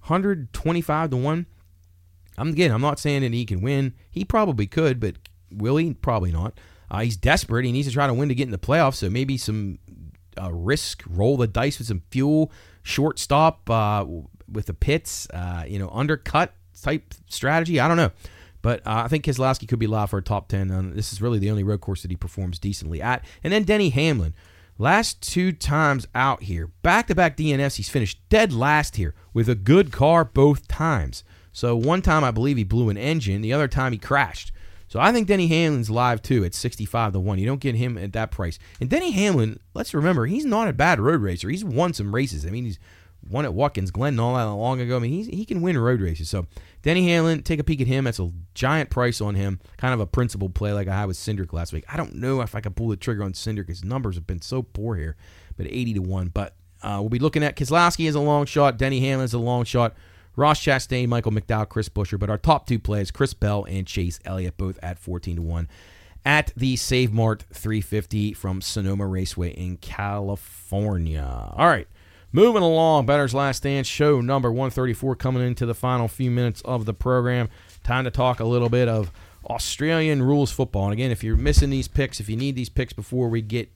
125-1. I'm not saying that he can win. He probably could, but will he? Probably not. He's desperate. He needs to try to win to get in the playoffs, so maybe some risk, roll the dice with some fuel, short stop with the pits, undercut type strategy. I don't know. But I think Keselowski could be allowed for a top 10. This is really the only road course that he performs decently at. And then Denny Hamlin. Last 2 times out here, back-to-back DNFs, he's finished dead last here with a good car both times. So one time I believe he blew an engine. The other time he crashed. So I think Denny Hamlin's live too at 65-1. You don't get him at that price. And Denny Hamlin, let's remember, he's not a bad road racer. He's won some races. I mean, he's won at Watkins Glen and all that long ago. I mean, he can win road races. So Denny Hamlin, take a peek at him. That's a giant price on him. Kind of a principled play like I had with Cindric last week. I don't know if I can pull the trigger on Cindric. His numbers have been so poor here, but 80-1. But we'll be looking at Keselowski as a long shot. Denny Hamlin as a long shot. Ross Chastain, Michael McDowell, Chris Buescher. But our top 2 plays, Chris Bell and Chase Elliott, both at 14-1 at the Save Mart 350 from Sonoma Raceway in California. All right. Moving along, Bettor's Last Stand, show number 134, coming into the final few minutes of the program. Time to talk a little bit of Australian rules football. And again, if you're missing these picks, if you need these picks before we get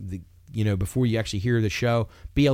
before you actually hear the show,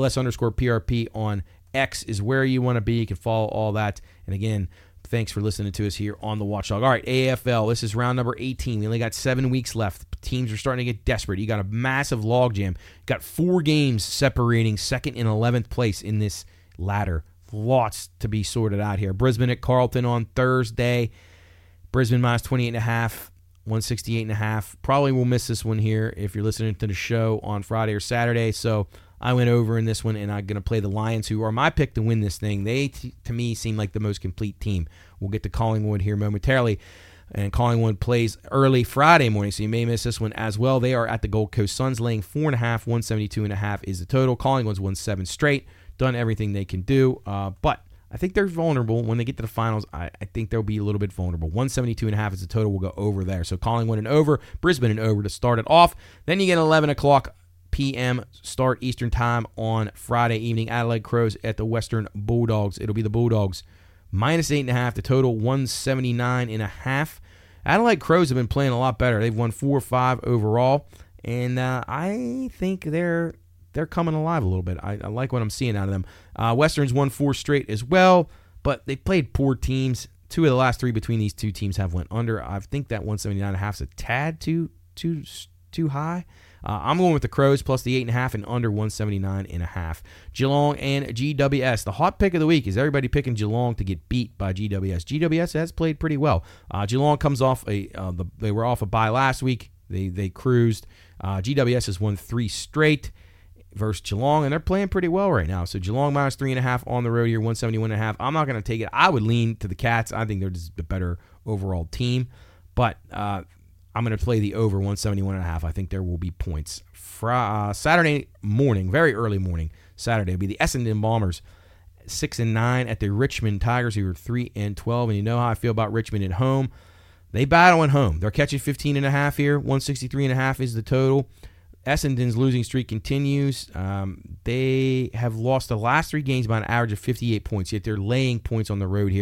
BLS_PRP on X is where you want to be. You can follow all that. And again, thanks for listening to us here on the Watchdog. All right, AFL. This is round number 18. We only got 7 weeks left. Teams are starting to get desperate. You got a massive logjam. Got 4 games separating 2nd and 11th place in this ladder. Lots to be sorted out here. Brisbane at Carlton on Thursday. Brisbane minus 28.5, 168.5. Probably will miss this one here if you're listening to the show on Friday or Saturday. So I went over in this one, and I'm going to play the Lions, who are my pick to win this thing. They, to me, seem like the most complete team. We'll get to Collingwood here momentarily. And Collingwood plays early Friday morning, so you may miss this one as well. They are at the Gold Coast Suns, laying 4.5, 172.5 is the total. Collingwood's won 7 straight, done everything they can do. But I think they're vulnerable when they get to the finals. I think they'll be a little bit vulnerable. 172.5 is the total. We'll go over there. So Collingwood and over, Brisbane and over to start it off. Then you get 11 o'clock p.m. start Eastern time on Friday evening. Adelaide Crows at the Western Bulldogs. It'll be the Bulldogs minus 8.5. The total 179.5. Adelaide Crows have been playing a lot better. They've won 4-5 overall, and I think they're coming alive a little bit. I like what I'm seeing out of them. Western's won 4 straight as well, but they played poor teams. 2 of the last 3 between these 2 teams have went under. I think that 179.5 is a tad too high. I'm going with the Crows plus the 8.5 and under 179.5. Geelong and GWS. The hot pick of the week is everybody picking Geelong to get beat by GWS. GWS has played pretty well. Geelong comes off they were off a bye last week. They cruised. GWS has won 3 straight versus Geelong, and they're playing pretty well right now. So Geelong minus 3.5 on the road here, 171.5. I'm not going to take it. I would lean to the Cats. I think they're just the better overall team, but I'm going to play the over 171.5. I think there will be points. Saturday morning, very early morning, Saturday, will be the Essendon Bombers, 6-9 at the Richmond Tigers, who are 3-12. And you know how I feel about Richmond at home. They battle at home. They're catching 15.5 here. 163.5 is the total. Essendon's losing streak continues. They have lost the last 3 games by an average of 58 points, yet they're laying points on the road here.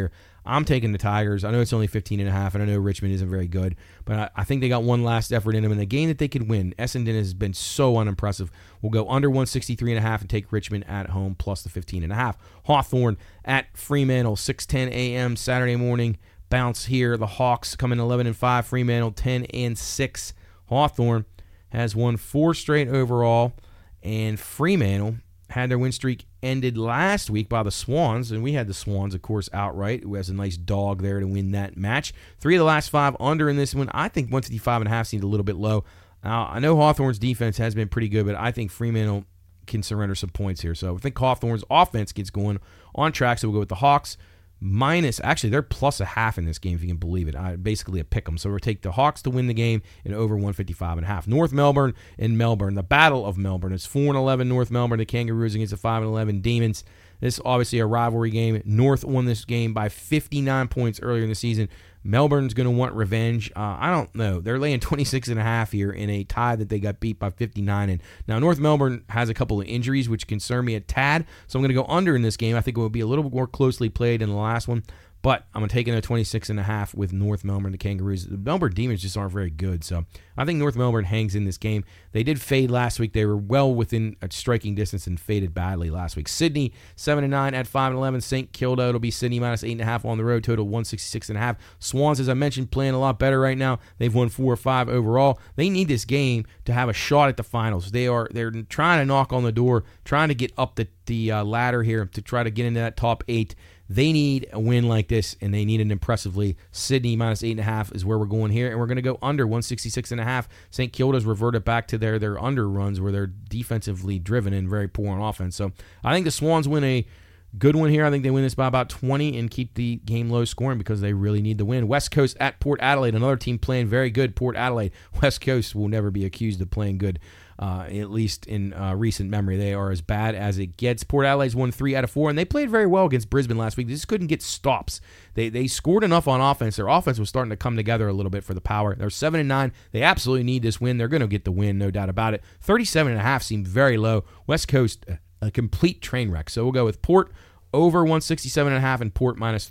I'm taking the Tigers. I know it's only 15.5, and I know Richmond isn't very good, but I think they got one last effort in them in a game that they could win. Essendon has been so unimpressive. We'll go under 163.5 and take Richmond at home plus the 15.5. Hawthorn at Fremantle, 6:10 a.m. Saturday morning. Bounce here. The Hawks come in 11-5. Fremantle 10-6. Hawthorn has won 4 straight overall, and Fremantle had their win streak ended last week by the Swans, and we had the Swans, of course, outright, who has a nice dog there to win that match. 3 of the last 5 under in this one. I think 155.5 seems a little bit low. Now, I know Hawthorn's defense has been pretty good, but I think Fremantle can surrender some points here. So I think Hawthorn's offense gets going on track, so we'll go with the Hawks. Actually, they're plus a half in this game, if you can believe it. Basically a pick 'em. So we'll take the Hawks to win the game and over 155.5. North Melbourne and Melbourne. The Battle of Melbourne. It's 4-11 North Melbourne. The Kangaroos against the 5-11 Demons. This is obviously a rivalry game. North won this game by 59 points earlier in the season. Melbourne's going to want revenge. I don't know. They're laying 26.5 here in a tie that they got beat by 59 in. Now, North Melbourne has a couple of injuries, which concern me a tad, so I'm going to go under in this game. I think it will be a little more closely played than the last one, but I'm taking a 26.5 with North Melbourne, the Kangaroos. The Melbourne Demons just aren't very good, so I think North Melbourne hangs in this game. They did fade last week. They were well within a striking distance and faded badly last week. Sydney, 7-9 at 5-11. St Kilda, it'll be Sydney minus 8.5 on the road, total 166.5. Swans, as I mentioned, playing a lot better right now. They've won 4 or 5 overall. They need this game to have a shot at the finals. They're trying to knock on the door, trying to get up the ladder here to try to get into that top 8. They need a win like this, and they need it impressively. Sydney minus 8.5 is where we're going here, and we're going to go under 166.5. St. Kilda's reverted back to their under runs where they're defensively driven and very poor on offense. So I think the Swans win a good one here. I think they win this by about 20 and keep the game low scoring because they really need the win. West Coast at Port Adelaide, another team playing very good. Port Adelaide. West Coast will never be accused of playing good. At least in recent memory. They are as bad as it gets. Port Adelaide's won 3 out of 4, and they played very well against Brisbane last week. They just couldn't get stops. They scored enough on offense. Their offense was starting to come together a little bit for the Power. They're 7-9. They absolutely need this win. They're going to get the win, no doubt about it. 37.5 seemed very low. West Coast, a complete train wreck. So we'll go with Port over 167.5 and Port minus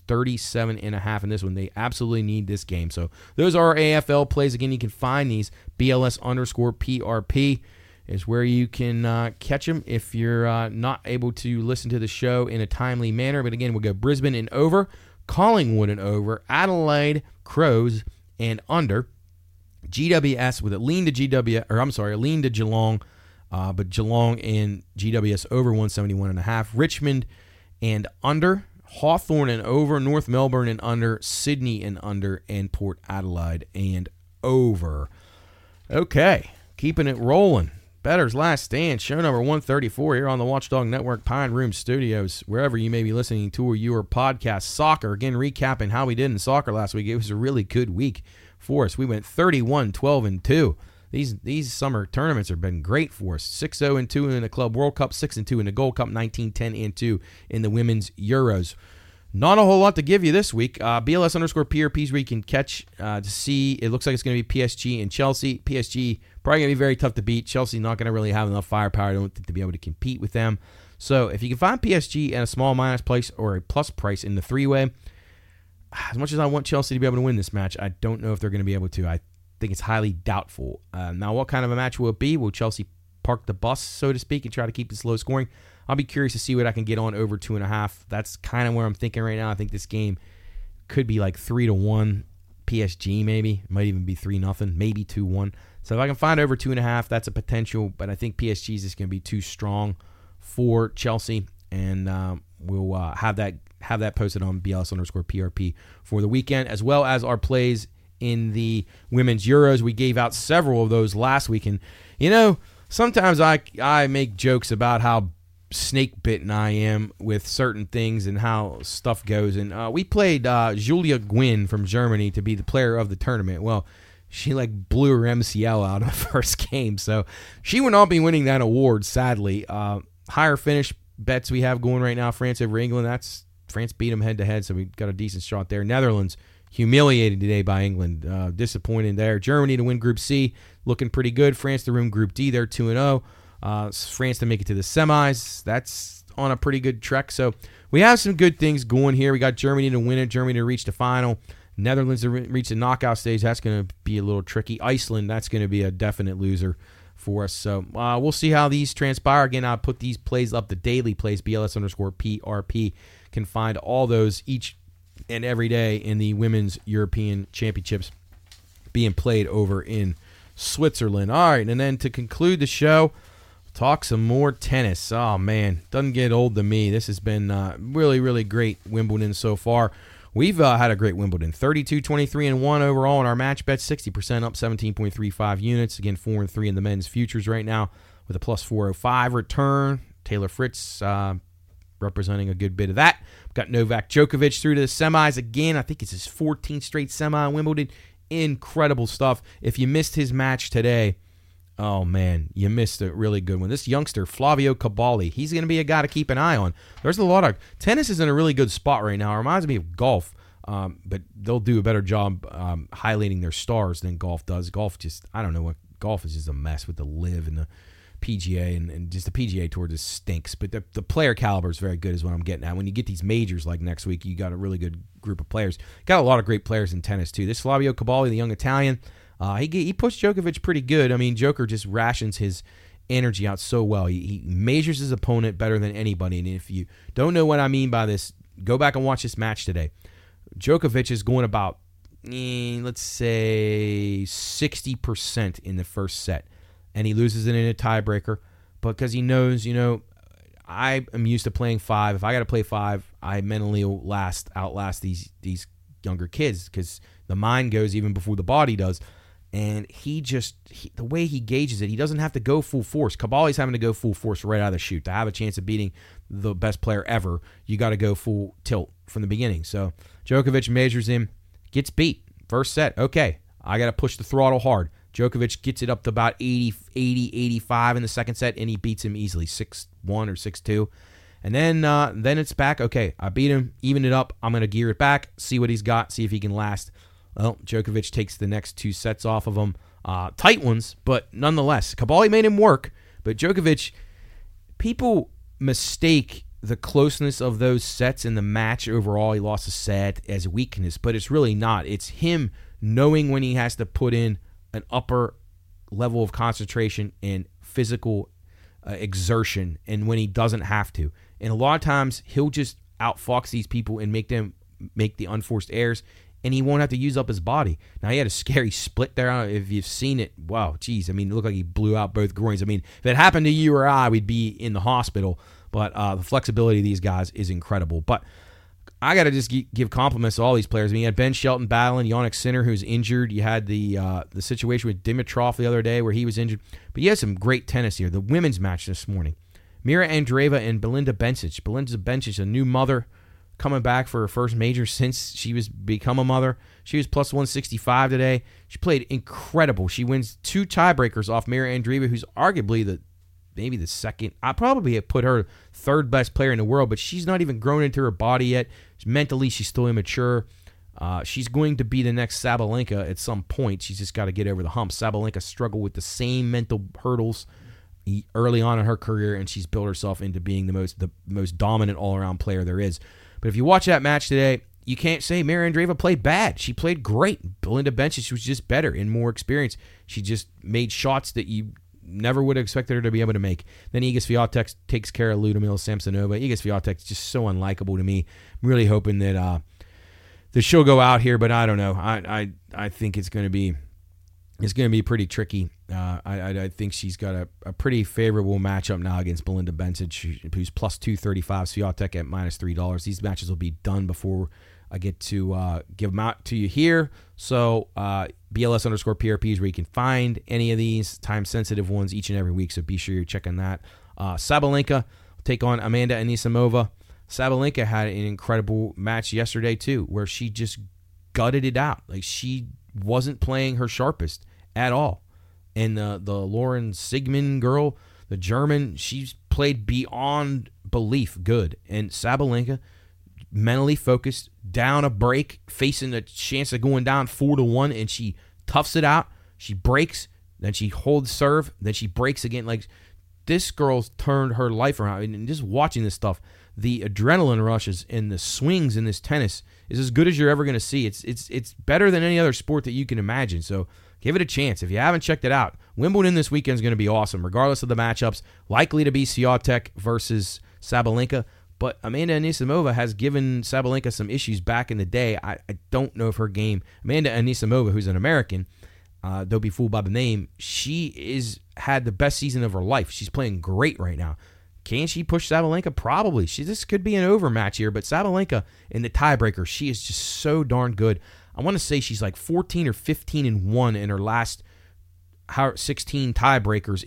37.5 in this one. They absolutely need this game. So those are our AFL plays. Again, you can find these BLS_PRP is where you can catch them if you're not able to listen to the show in a timely manner. But again, we'll go Brisbane and over, Collingwood and over, Adelaide Crows and under, GWS with a lean to a lean to Geelong, but Geelong and GWS over 171.5, Richmond and under, Hawthorn and over, North Melbourne and under, Sydney and under, and Port Adelaide and over. Okay, keeping it rolling. Bettor's Last Stand, show number 134 here on the Watchdog Network Pine Room Studios, wherever you may be listening to your podcast. Soccer, again, recapping how we did in soccer last week. It was a really good week for us. We went 31, 12, and 2. These summer tournaments have been great for us. 6-0-2 in the Club World Cup, 6-2 in the Gold Cup, 19-10-2 in the Women's Euros. Not a whole lot to give you this week. BLS_PRP is where you can catch to see. It looks like it's going to be PSG and Chelsea. PSG probably going to be very tough to beat. Chelsea not going to really have enough firepower, I don't think, to be able to compete with them. So if you can find PSG at a small minus price or a plus price in the 3-way, as much as I want Chelsea to be able to win this match, I don't know if they're going to be able to. I think it's highly doubtful. Now, what kind of a match will it be? Will Chelsea park the bus, so to speak, and try to keep this low scoring? I'll be curious to see what I can get on over 2.5. That's kind of where I'm thinking right now. I think this game could be like 3-1 PSG maybe. It might even be 3-0, maybe 2-1. So if I can find over 2.5, that's a potential. But I think PSG is just going to be too strong for Chelsea, and we'll have that posted on BLS_PRP for the weekend, as well as our plays in the Women's Euros. We gave out several of those last week, and sometimes I make jokes about how snake bitten I am with certain things and how stuff goes. And we played Julia Gwynn from Germany to be the player of the tournament. Well, she blew her MCL out of the first game, so she will not be winning that award, sadly. Higher finish bets we have going right now: France over England. France beat them head to head, so we got a decent shot there. Netherlands humiliated today by England. Disappointed there. Germany to win Group C, looking pretty good. France to win Group D, they're 2-0. France to make it to the semis. That's on a pretty good trek. So we have some good things going here. We got Germany to win it, Germany to reach the final, Netherlands to reach the knockout stage. That's going to be a little tricky. Iceland, that's going to be a definite loser for us. So we'll see how these transpire. Again, I'll put these plays up, the daily plays, BLS_PRP. Can find all those each and every day in the Women's European Championships being played over in Switzerland. All right, and then to conclude the show, talk some more tennis. Oh, man, doesn't get old to me. This has been really, really great Wimbledon so far. We've had a great Wimbledon. 32, 23, and 1 overall in our match bets. 60% up, 17.35 units. Again, 4 and 3 in the men's futures right now with a plus 405 return. Taylor Fritz representing a good bit of that. We've got Novak Djokovic through to the semis again. I think it's his 14th straight semi in Wimbledon. Incredible stuff. If you missed his match today, oh, man, you missed a really good one. This youngster, Flavio Cabali, he's going to be a guy to keep an eye on. There's a lot of tennis is in a really good spot right now. It reminds me of golf, but they'll do a better job highlighting their stars than golf does. Golf golf is just a mess with the LIV and the PGA, and just the PGA Tour just stinks. But the player caliber is very good is what I'm getting at. When you get these majors like next week, you got a really good group of players. Got a lot of great players in tennis, too. This Flavio Cabali, the young Italian, he pushed Djokovic pretty good. I mean, Joker just rations his energy out so well. He measures his opponent better than anybody. And if you don't know what I mean by this, go back and watch this match today. Djokovic is going about, let's say, 60% in the first set. And he loses it in a tiebreaker because he knows, I am used to playing 5. If I got to play 5, I mentally will outlast these younger kids because the mind goes even before the body does. And the way he gauges it, he doesn't have to go full force. Cabali's having to go full force right out of the chute. To have a chance of beating the best player ever, you got to go full tilt from the beginning. So Djokovic measures him, gets beat. First set, okay, I got to push the throttle hard. Djokovic gets it up to about 80, 85 in the second set, and he beats him easily, 6-1 or 6-2. And then it's back. Okay, I beat him, even it up. I'm going to gear it back, see what he's got, see if he can last. Well, Djokovic takes the next 2 sets off of him. Tight ones, but nonetheless. Cabali made him work, but Djokovic, people mistake the closeness of those sets in the match overall. He lost a set as weakness, but it's really not. It's him knowing when he has to put in an upper level of concentration and physical exertion and when he doesn't have to. And a lot of times he'll just outfox these people and make them make the unforced errors, and he won't have to use up his body. Now, he had a scary split there. If you've seen it, wow, geez. I mean, it looked like he blew out both groins. I mean, if it happened to you or I, we'd be in the hospital. But the flexibility of these guys is incredible. But I got to just give compliments to all these players. I mean, you had Ben Shelton battling, Jannik Sinner, who's injured. You had the situation with Dimitrov the other day where he was injured. But you had some great tennis here. The women's match this morning. Mira Andreeva and Belinda Bencic. Belinda Bencic, a new mother, coming back for her first major since she was become a mother. She was plus 165 today. She played incredible. She wins 2 tiebreakers off Mira Andreeva, who's arguably maybe the second. I probably have put her third best player in the world, but she's not even grown into her body yet. Mentally, she's still immature. She's going to be the next Sabalenka at some point. She's just got to get over the hump. Sabalenka struggled with the same mental hurdles early on in her career, and she's built herself into being the most dominant all-around player there is. But if you watch that match today, you can't say Mira Andreeva played bad. She played great. Belinda Bencic was just better and more experienced. She just made shots that you never would have expected her to be able to make. Then Iga Swiatek takes care of Ludmila Samsonova. Iga Swiatek is just so unlikable to me. I'm really hoping that she'll go out here, but I don't know. I think it's going to be pretty tricky. I think she's got a pretty favorable matchup now against Belinda Bencic, who's plus 235. Swiatek at minus $3. These matches will be done before I get to give them out to you here. So BLS_PRP is where you can find any of these time-sensitive ones each and every week, so be sure you're checking that. Sabalenka will take on Amanda Anisimova. Sabalenka had an incredible match yesterday, too, where she just gutted it out. Like, she wasn't playing her sharpest at all. And the Lauren Sigmund girl, the German, she's played beyond belief good. And Sabalenka, mentally focused, down a break, facing a chance of going down 4-1, and she toughs it out. She breaks, then she holds serve, then she breaks again. Like, this girl's turned her life around. And just watching this stuff, the adrenaline rushes and the swings in this tennis is as good as you're ever going to see. It's better than any other sport that you can imagine. So give it a chance. If you haven't checked it out, Wimbledon this weekend is going to be awesome, regardless of the matchups. Likely to be Swiatek versus Sabalenka. But Amanda Anisimova has given Sabalenka some issues back in the day. I don't know if her game, Amanda Anisimova, who's an American, don't be fooled by the name, she had the best season of her life. She's playing great right now. Can she push Sabalenka? Probably. This could be an overmatch here, but Sabalenka in the tiebreaker, she is just so darn good. I want to say she's like 14 or 15-1 in her last 16 tiebreakers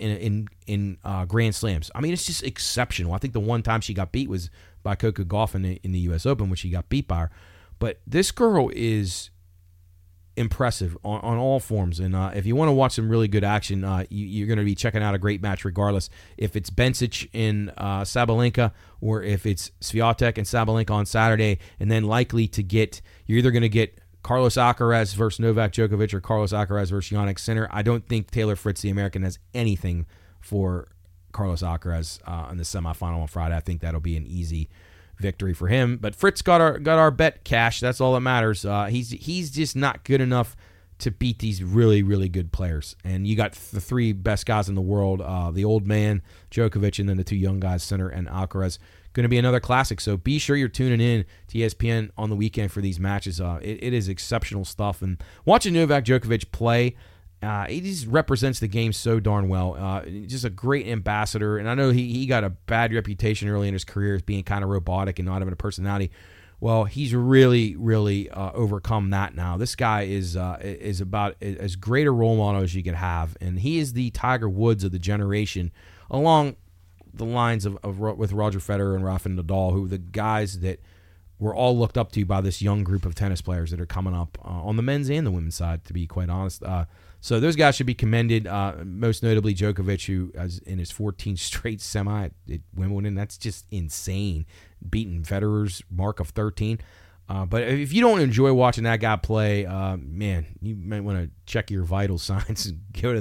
in Grand Slams. I mean, it's just exceptional. I think the one time she got beat was by Coco Gauff in the U.S. Open, when she got beat by her. But this girl is impressive on all forms. And if you want to watch some really good action, you're going to be checking out a great match regardless. If it's Bencic and Sabalenka, or if it's Swiatek and Sabalenka on Saturday, and then likely to get, you're either going to get Carlos Alcaraz versus Novak Djokovic or Carlos Alcaraz versus Jannik Sinner. I don't think Taylor Fritz, the American, has anything for Carlos Alcaraz in the semifinal on Friday. I think that'll be an easy victory for him. But Fritz got our bet cash. That's all that matters. He's just not good enough to beat these really, really good players. And you got the three best guys in the world, the old man, Djokovic, and then the two young guys, Sinner and Alcaraz. Going to be another classic. So be sure you're tuning in to ESPN on the weekend for these matches. It is exceptional stuff. And watching Novak Djokovic play, he just represents the game so darn well. Just a great ambassador. And I know he got a bad reputation early in his career as being kind of robotic and not having a personality. Well, he's really, really overcome that now. This guy is about as great a role model as you could have. And he is the Tiger Woods of the generation, along the lines of with Roger Federer and Rafa Nadal, who are the guys that were all looked up to by this young group of tennis players that are coming up on the men's and the women's side, to be quite honest. So those guys should be commended, most notably Djokovic, who is in his 14th straight semi at Wimbledon. That's just insane, beating Federer's mark of 13. But if you don't enjoy watching that guy play, man, you might want to check your vital signs and go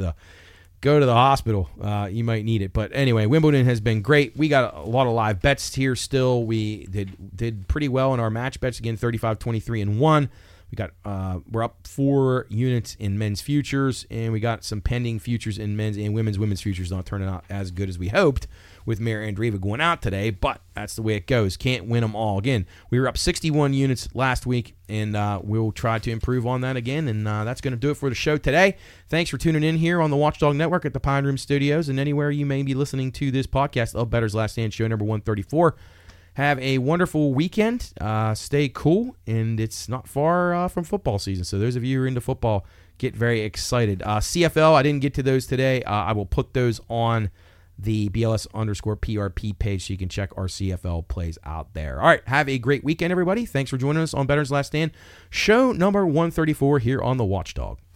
to the hospital. You might need it. But anyway, Wimbledon has been great. We got a lot of live bets here still. We did pretty well in our match bets. Again, 35-23-1. We got we're up 4 units in men's futures, and we got some pending futures in men's and women's futures not turning out as good as we hoped with Mary Andreeva going out today, but that's the way it goes. Can't win them all. Again, we were up 61 units last week, and we'll try to improve on that again, and that's going to do it for the show today. Thanks for tuning in here on the Watchdog Network at the Pine Room Studios, and anywhere you may be listening to this podcast, of Bettor's Last Stand, show number 134. Have a wonderful weekend. Stay cool, and it's not far from football season. So those of you who are into football, get very excited. CFL, I didn't get to those today. I will put those on the BLS_PRP page so you can check our CFL plays out there. All right, have a great weekend, everybody. Thanks for joining us on Bettor's Last Stand, show number 134 here on the Watchdog.